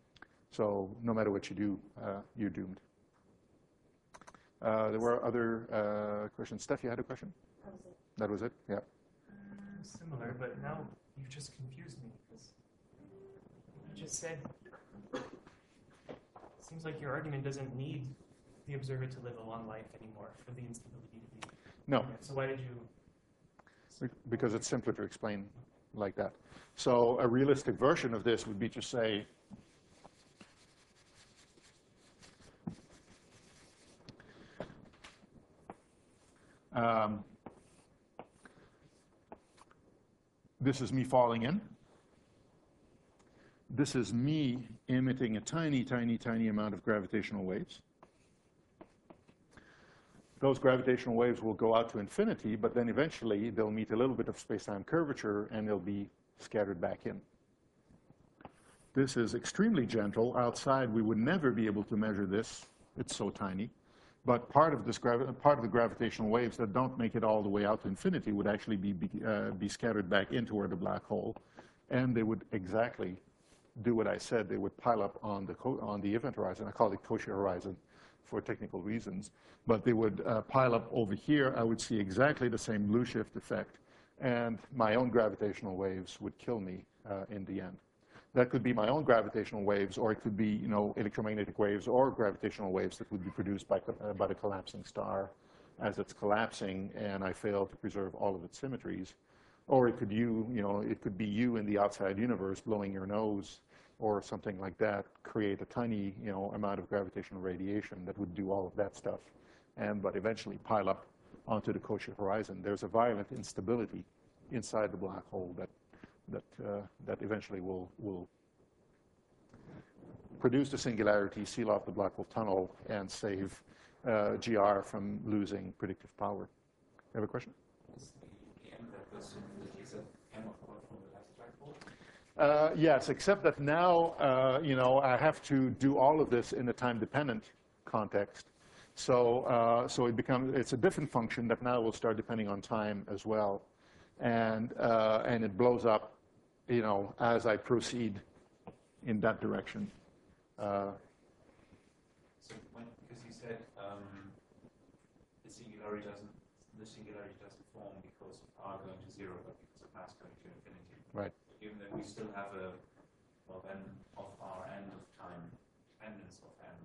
So no matter what you do, uh, you're doomed. Uh, there were other uh, questions. Steph, you had a question? That was it. That was it. Yeah. Uh, similar, but now you just confused me because you just said it seems like your argument doesn't need the observer to live a long life anymore for the instability to be. No. So why did you? Because it's simpler to explain. like that. So a realistic version of this would be to say, um, this is me falling in. This is me emitting a tiny, tiny, tiny amount of gravitational waves. Those gravitational waves will go out to infinity, but then eventually they'll meet a little bit of space-time curvature and they'll be scattered back in. This is extremely gentle. Outside, we would never be able to measure this. It's so tiny. But part of, this gravi part of the gravitational waves that don't make it all the way out to infinity would actually be, be, uh, be scattered back in toward the black hole. And they would exactly do what I said. They would pile up on the, on the event horizon. I call it Cauchy horizon for technical reasons. But they would uh, pile up over here. I would see exactly the same blue shift effect. And my own gravitational waves would kill me uh, in the end. That could be my own gravitational waves, or it could be, you know, electromagnetic waves or gravitational waves that would be produced by, uh, by the collapsing star as it's collapsing, and I fail to preserve all of its symmetries. Or it could you, you know, it could be you in the outside universe blowing your nose, or something like that, create a tiny, you know, amount of gravitational radiation that would do all of that stuff, and but eventually pile up onto the Cauchy horizon. There's a violent instability inside the black hole that that uh, that eventually will will produce the singularity, seal off the black hole tunnel, and save uh, G R from losing predictive power. You have a question? Is the end that goes in is it M of one from the last black hole? Uh, yes, except that now, uh, you know, I have to do all of this in a time-dependent context. So, uh, so it becomes, it's a different function that now will start depending on time as well. And, uh, and it blows up, you know, as I proceed in that direction. Uh, So when, because you said um, the singularity doesn't, the singularity doesn't form because of r going to zero, but because of mass going to infinity. right. Given that we still have a, well then, of r end of time, dependence of m,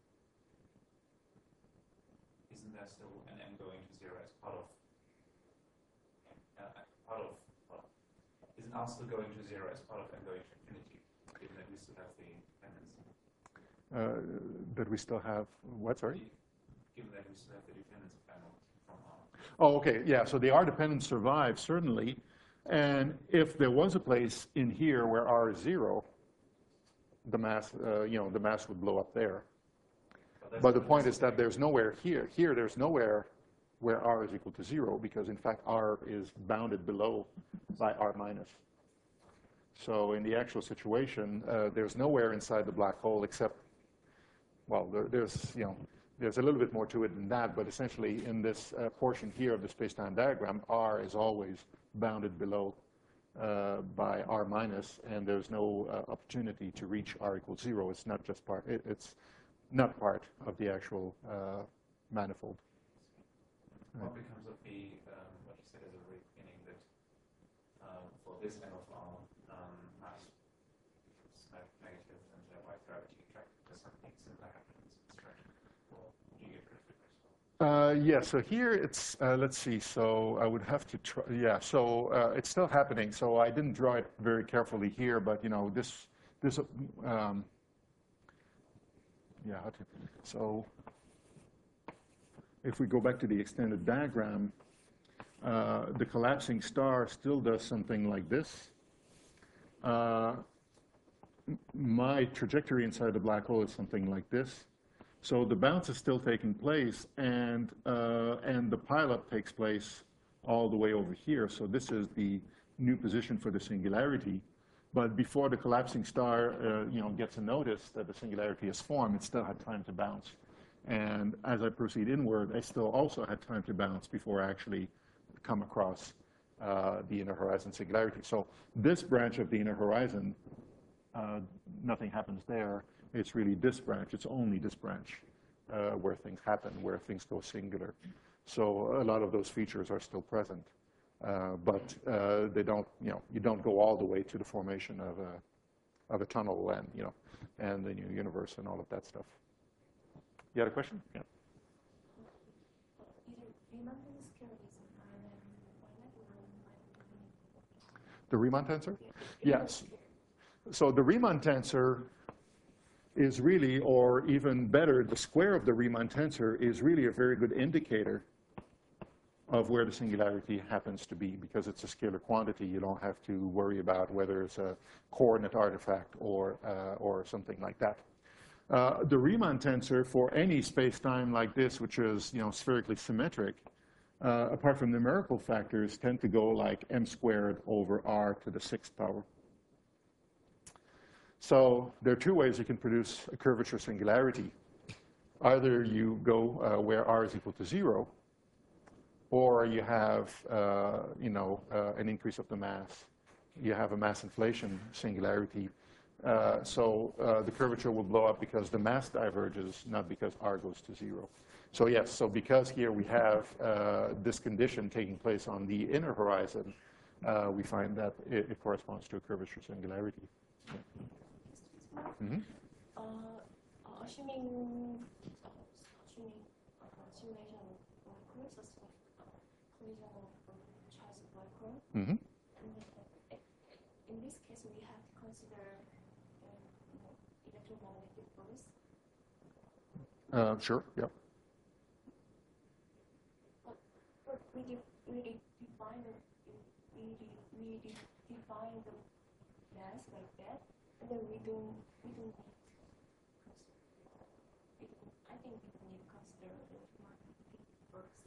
isn't there still an m going to zero as part of, uh, part of, well, isn't r still going to zero as part of m going to infinity, given that we still have the dependence? Uh, that we still have, what, sorry? Given that we still have the dependence of m from r. Oh, okay, yeah, so the R dependence survives, certainly. And if there was a place in here where R is zero, the mass, uh, you know, the mass would blow up there. that's But the not point is that necessary. there's nowhere here. Here, there's nowhere where R is equal to zero, because in fact, R is bounded below by R minus. So in the actual situation, uh, there's nowhere inside the black hole except, well, there, there's, you know, there's a little bit more to it than that, but essentially in this uh, portion here of the space-time diagram, R is always bounded below uh, by R minus, and there's no uh, opportunity to reach R equals zero. It's not just part, it, it's not part of the actual uh, manifold. What becomes of the, um, what you said at the very beginning, that um, for this M of R, um, mass is negative and thereby gravity attracted, does something similar happen in this abstraction? Or do you get rid of it as well? Uh, yeah, so here it's, uh, let's see, so I would have to try, yeah, so uh, it's still happening. So I didn't draw it very carefully here, but, you know, this, this, um, yeah, how to, so if we go back to the extended diagram, uh, the collapsing star still does something like this. Uh, my trajectory inside the black hole is something like this. So the bounce is still taking place, and, uh, and the pileup takes place all the way over here. So this is the new position for the singularity. But before the collapsing star uh, you know, gets a notice that the singularity is formed, it still had time to bounce. And as I proceed inward, I still also had time to bounce before I actually come across uh, the inner horizon singularity. So this branch of the inner horizon, uh, nothing happens there. It's really this branch. It's only this branch uh, where things happen, where things go singular. So a lot of those features are still present, uh, but uh, they don't. You know, you don't go all the way to the formation of a of a tunnel and you know, and the new universe and all of that stuff. You had a question? Yeah. You remember the securities of R and The Riemann tensor? Yes. So the Riemann tensor is really, or even better, the square of the Riemann tensor is really a very good indicator of where the singularity happens to be, because it's a scalar quantity. You don't have to worry about whether it's a coordinate artifact or, uh, or something like that. Uh, the Riemann tensor for any space-time like this, which is, you know, spherically symmetric, uh, apart from numerical factors, tend to go like m squared over r to the sixth power. So there are two ways you can produce a curvature singularity. Either you go uh, where r is equal to zero, or you have, uh, you know, uh, an increase of the mass. You have a mass inflation singularity. Uh, so uh, the curvature will blow up because the mass diverges, not because r goes to zero. So yes, so because here we have uh, this condition taking place on the inner horizon, uh, we find that it, it corresponds to a curvature singularity. Yeah. Mm-hmm. Uh, uh, assuming, uh, assuming uh, simulation of black holes, as well, uh, collision of um, charged black hole. Mm-hmm. And then, uh, in this case, we have to consider uh, you know, electromagnetic force. Uh, sure. Yeah. But, but we de we de define the we de we de define the mass like that, and then we don't we don't need. We don't, I think we need to consider electromagnetic force.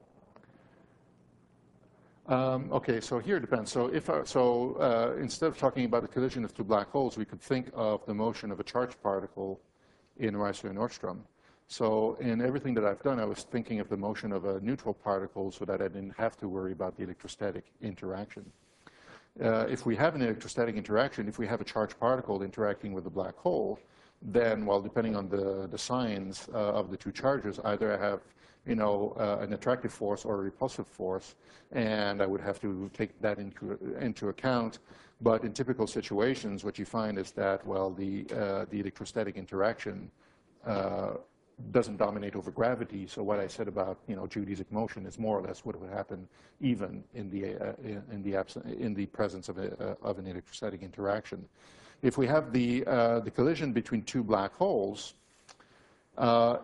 Um, okay, so here it depends. So if uh, so, uh, instead of talking about the collision of two black holes, we could think of the motion of a charged particle in Ricer and Nordstrom. So in everything that I've done, I was thinking of the motion of a neutral particle so that I didn't have to worry about the electrostatic interaction. Uh, if we have an electrostatic interaction, if we have a charged particle interacting with a black hole, then, well, depending on the, the signs uh, of the two charges, either I have, you know, uh, an attractive force or a repulsive force, and I would have to take that into, into account. But in typical situations, what you find is that, well, the, uh, the electrostatic interaction uh, doesn't dominate over gravity. So what I said about, you know, geodesic motion is more or less what would happen even in the, uh, in the, absence, in the presence of, a, uh, of an electrostatic interaction. If we have the, uh, the collision between two black holes, uh,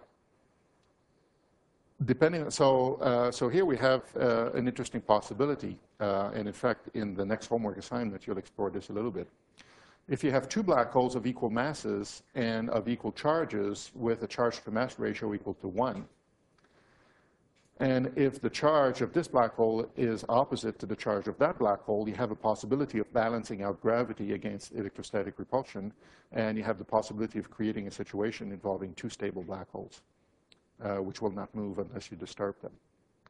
depending, so, uh, so here we have uh, an interesting possibility. Uh, and in fact, in the next homework assignment, you'll explore this a little bit. If you have two black holes of equal masses and of equal charges with a charge to mass ratio equal to one, and if the charge of this black hole is opposite to the charge of that black hole, you have a possibility of balancing out gravity against electrostatic repulsion, and you have the possibility of creating a situation involving two stable black holes, uh, which will not move unless you disturb them.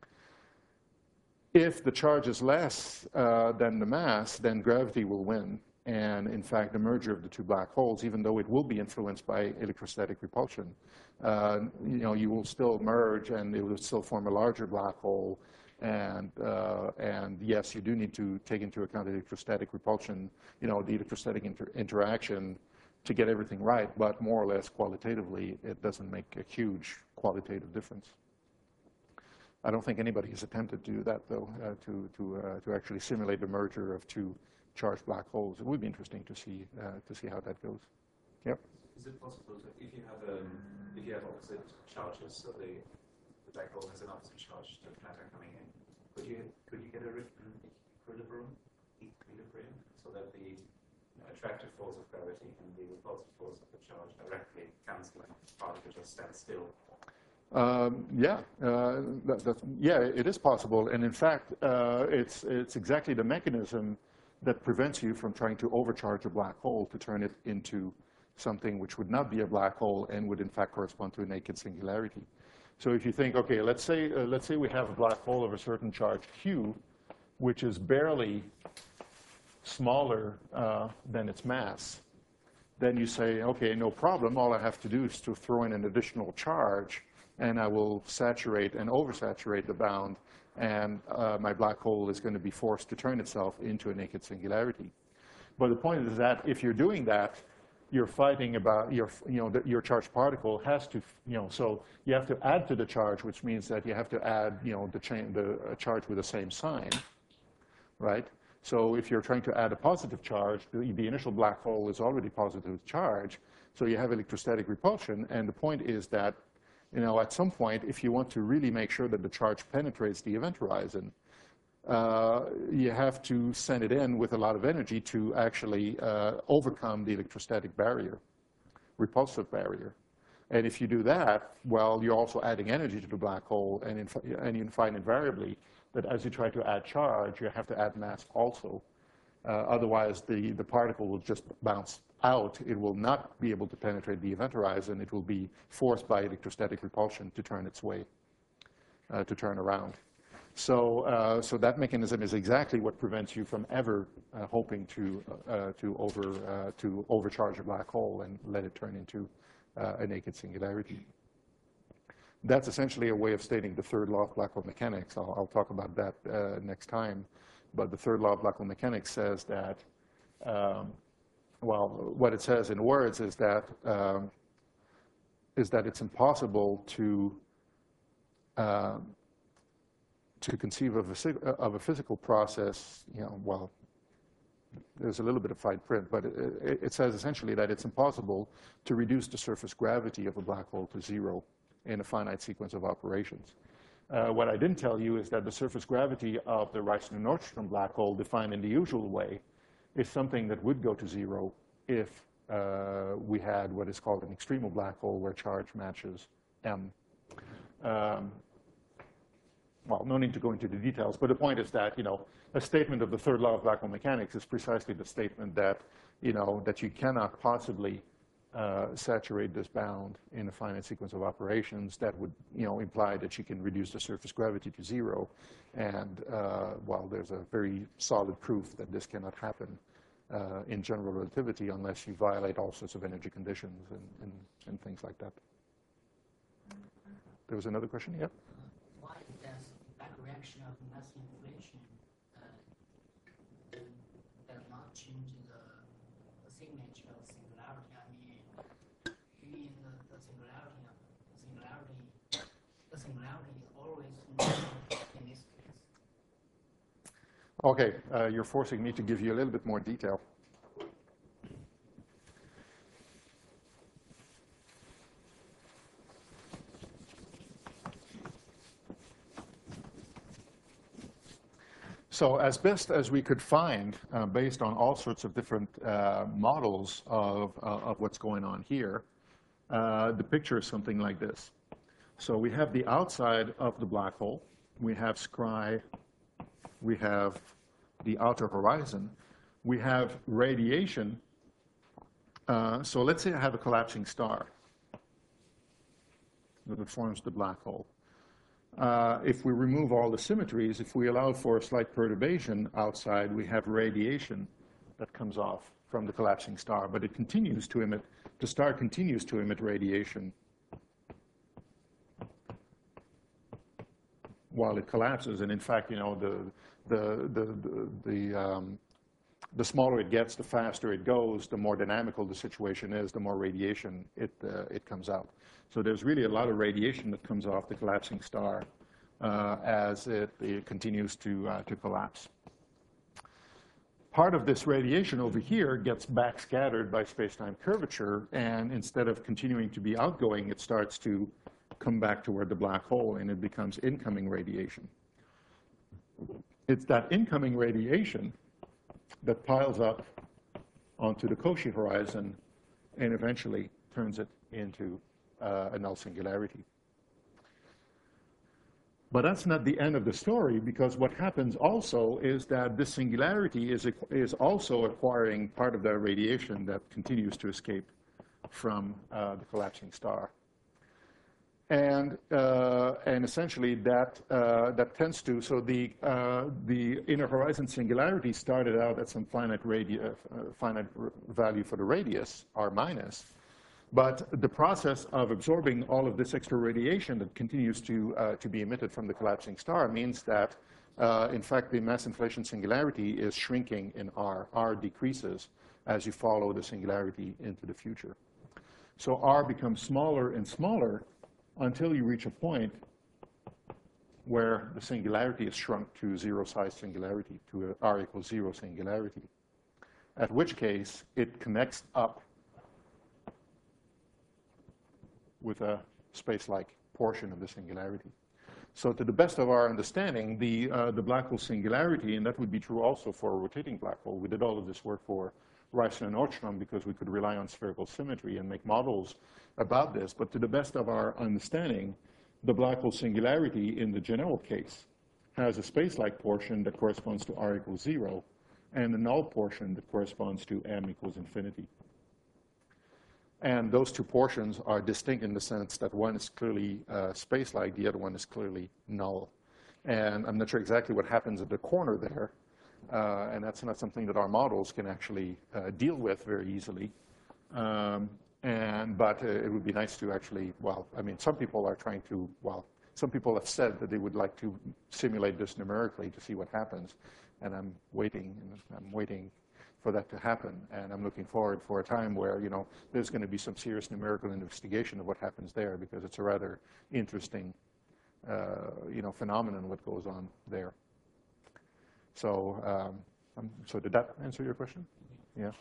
If the charge is less uh, than the mass, then gravity will win. And in fact, the merger of the two black holes, even though it will be influenced by electrostatic repulsion, uh, you know, you will still merge and it will still form a larger black hole. And, uh, and yes, you do need to take into account electrostatic repulsion, you know, the electrostatic inter interaction to get everything right. But more or less qualitatively, it doesn't make a huge qualitative difference. I don't think anybody has attempted to do that, though, uh, to, to, uh, to actually simulate the merger of two charged black holes. It would be interesting to see uh, to see how that goes. Yep. Is it possible to, if you have um, if you have opposite charges, so the, the black hole has an opposite charge to the matter coming in, could you could you get a equilibrium equilibrium so that the attractive force of gravity and the repulsive force of the charge directly cancel and the particle just stands still? Um, yeah, uh, that, that, yeah, it is possible, and in fact, uh, it's it's exactly the mechanism that prevents you from trying to overcharge a black hole to turn it into something which would not be a black hole and would in fact correspond to a naked singularity. So if you think, okay, let's say uh, let's say we have a black hole of a certain charge q, which is barely smaller uh, than its mass, then you say, okay, no problem. All I have to do is to throw in an additional charge, and I will saturate and oversaturate the bound, and uh, my black hole is going to be forced to turn itself into a naked singularity. But the point is that if you're doing that, you're fighting about your, you know, the, your charged particle has to, you know, so you have to add to the charge, which means that you have to add, you know, the, chain, the uh, charge with the same sign, right? So if you're trying to add a positive charge, the, the initial black hole is already positive charge, so you have electrostatic repulsion. And the point is that, you know, at some point, if you want to really make sure that the charge penetrates the event horizon, uh, you have to send it in with a lot of energy to actually uh, overcome the electrostatic barrier, repulsive barrier. And if you do that, well, you're also adding energy to the black hole, and, in, and you find invariably that as you try to add charge, you have to add mass also. Uh, otherwise, the, the particle will just bounce out. It will not be able to penetrate the event horizon. It will be forced by electrostatic repulsion to turn its way, uh, to turn around. So, uh, so that mechanism is exactly what prevents you from ever uh, hoping to, uh, to, over, uh, to overcharge a black hole and let it turn into uh, a naked singularity. That's essentially a way of stating the third law of black hole mechanics. I'll, I'll talk about that uh, next time. But the third law of black hole mechanics says that, um, well, what it says in words is that, um, is that it's impossible to, uh, to conceive of a, of a physical process, you know, well, there's a little bit of fine print, but it, it says essentially that it's impossible to reduce the surface gravity of a black hole to zero in a finite sequence of operations. Uh, what I didn't tell you is that the surface gravity of the Reissner-Nordstrom black hole, defined in the usual way, is something that would go to zero if uh, we had what is called an extremal black hole where charge matches M. Um, well, no need to go into the details, but the point is that, you know, a statement of the third law of black hole mechanics is precisely the statement that, you know, that you cannot possibly uh, saturate this bound in a finite sequence of operations. That would, you know, imply that you can reduce the surface gravity to zero. And uh, while there's a very solid proof that this cannot happen uh, in general relativity unless you violate all sorts of energy conditions and, and, and things like that. There was another question? Yeah. Why does back reaction of mass inflation uh, does not change the, the signature of singularity? I mean, you mean the, the singularity of the singularity, the singularity is always known in this case. Okay, uh, you're forcing me to give you a little bit more detail. So as best as we could find, uh, based on all sorts of different uh, models of, uh, of what's going on here, uh, the picture is something like this. So we have the outside of the black hole. We have scry. We have the outer horizon. We have radiation. Uh, so let's say I have a collapsing star that forms the black hole. Uh, if we remove all the symmetries, if we allow for a slight perturbation outside, we have radiation that comes off from the collapsing star. But it continues to emit, the star continues to emit radiation while it collapses. And in fact, you know, the, the, the, the, the, um, the smaller it gets, the faster it goes, the more dynamical the situation is, the more radiation it, uh, it comes out. So there's really a lot of radiation that comes off the collapsing star uh, as it, it continues to, uh, to collapse. Part of this radiation over here gets backscattered by space-time curvature, and instead of continuing to be outgoing, it starts to come back toward the black hole, and it becomes incoming radiation. It's that incoming radiation that piles up onto the Cauchy horizon and eventually turns it into uh, a null singularity. But that's not the end of the story, because what happens also is that this singularity is, is also acquiring part of that radiation that continues to escape from uh, the collapsing star. And, uh, and essentially that, uh, that tends to, so the, uh, the inner horizon singularity started out at some finite, radi uh, finite value for the radius, R minus. But the process of absorbing all of this extra radiation that continues to, uh, to be emitted from the collapsing star means that, uh, in fact, the mass inflation singularity is shrinking in R. R decreases as you follow the singularity into the future. So R becomes smaller and smaller until you reach a point where the singularity is shrunk to zero-size singularity, to a r equals zero singularity, at which case it connects up with a space-like portion of the singularity. So to the best of our understanding, the, uh, the black hole singularity, and that would be true also for a rotating black hole. We did all of this work for Reisner and Nordstrom because we could rely on spherical symmetry and make models about this. But to the best of our understanding, the black hole singularity in the general case has a space-like portion that corresponds to r equals zero, and a null portion that corresponds to m equals infinity. And those two portions are distinct in the sense that one is clearly uh, space-like, the other one is clearly null. And I'm not sure exactly what happens at the corner there, uh, and that's not something that our models can actually uh, deal with very easily. Um, and, but uh, it would be nice to actually, well, I mean, some people are trying to, well, some people have said that they would like to simulate this numerically to see what happens. And I'm waiting, and I'm waiting for that to happen. And I'm looking forward for a time where, you know, there's going to be some serious numerical investigation of what happens there, because it's a rather interesting, uh, you know, phenomenon what goes on there. So, um, um, so did that answer your question? Yeah.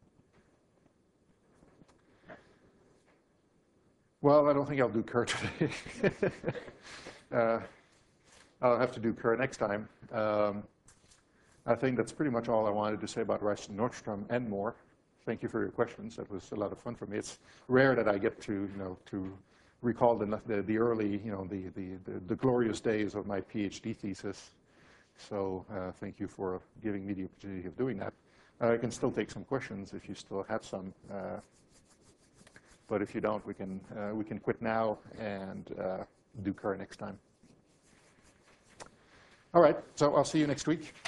Well, I don't think I'll do Kerr today. uh, I'll have to do Kerr next time. Um, I think that's pretty much all I wanted to say about Reisner and Nordstrom and more. Thank you for your questions. That was a lot of fun for me. It's rare that I get to, you know, to recall the, the, the early, you know, the, the, the, the glorious days of my PhD thesis. So uh, thank you for giving me the opportunity of doing that. Uh, I can still take some questions if you still have some. Uh, but if you don't, we can, uh, we can quit now and uh, do Kerr next time. All right, so I'll see you next week.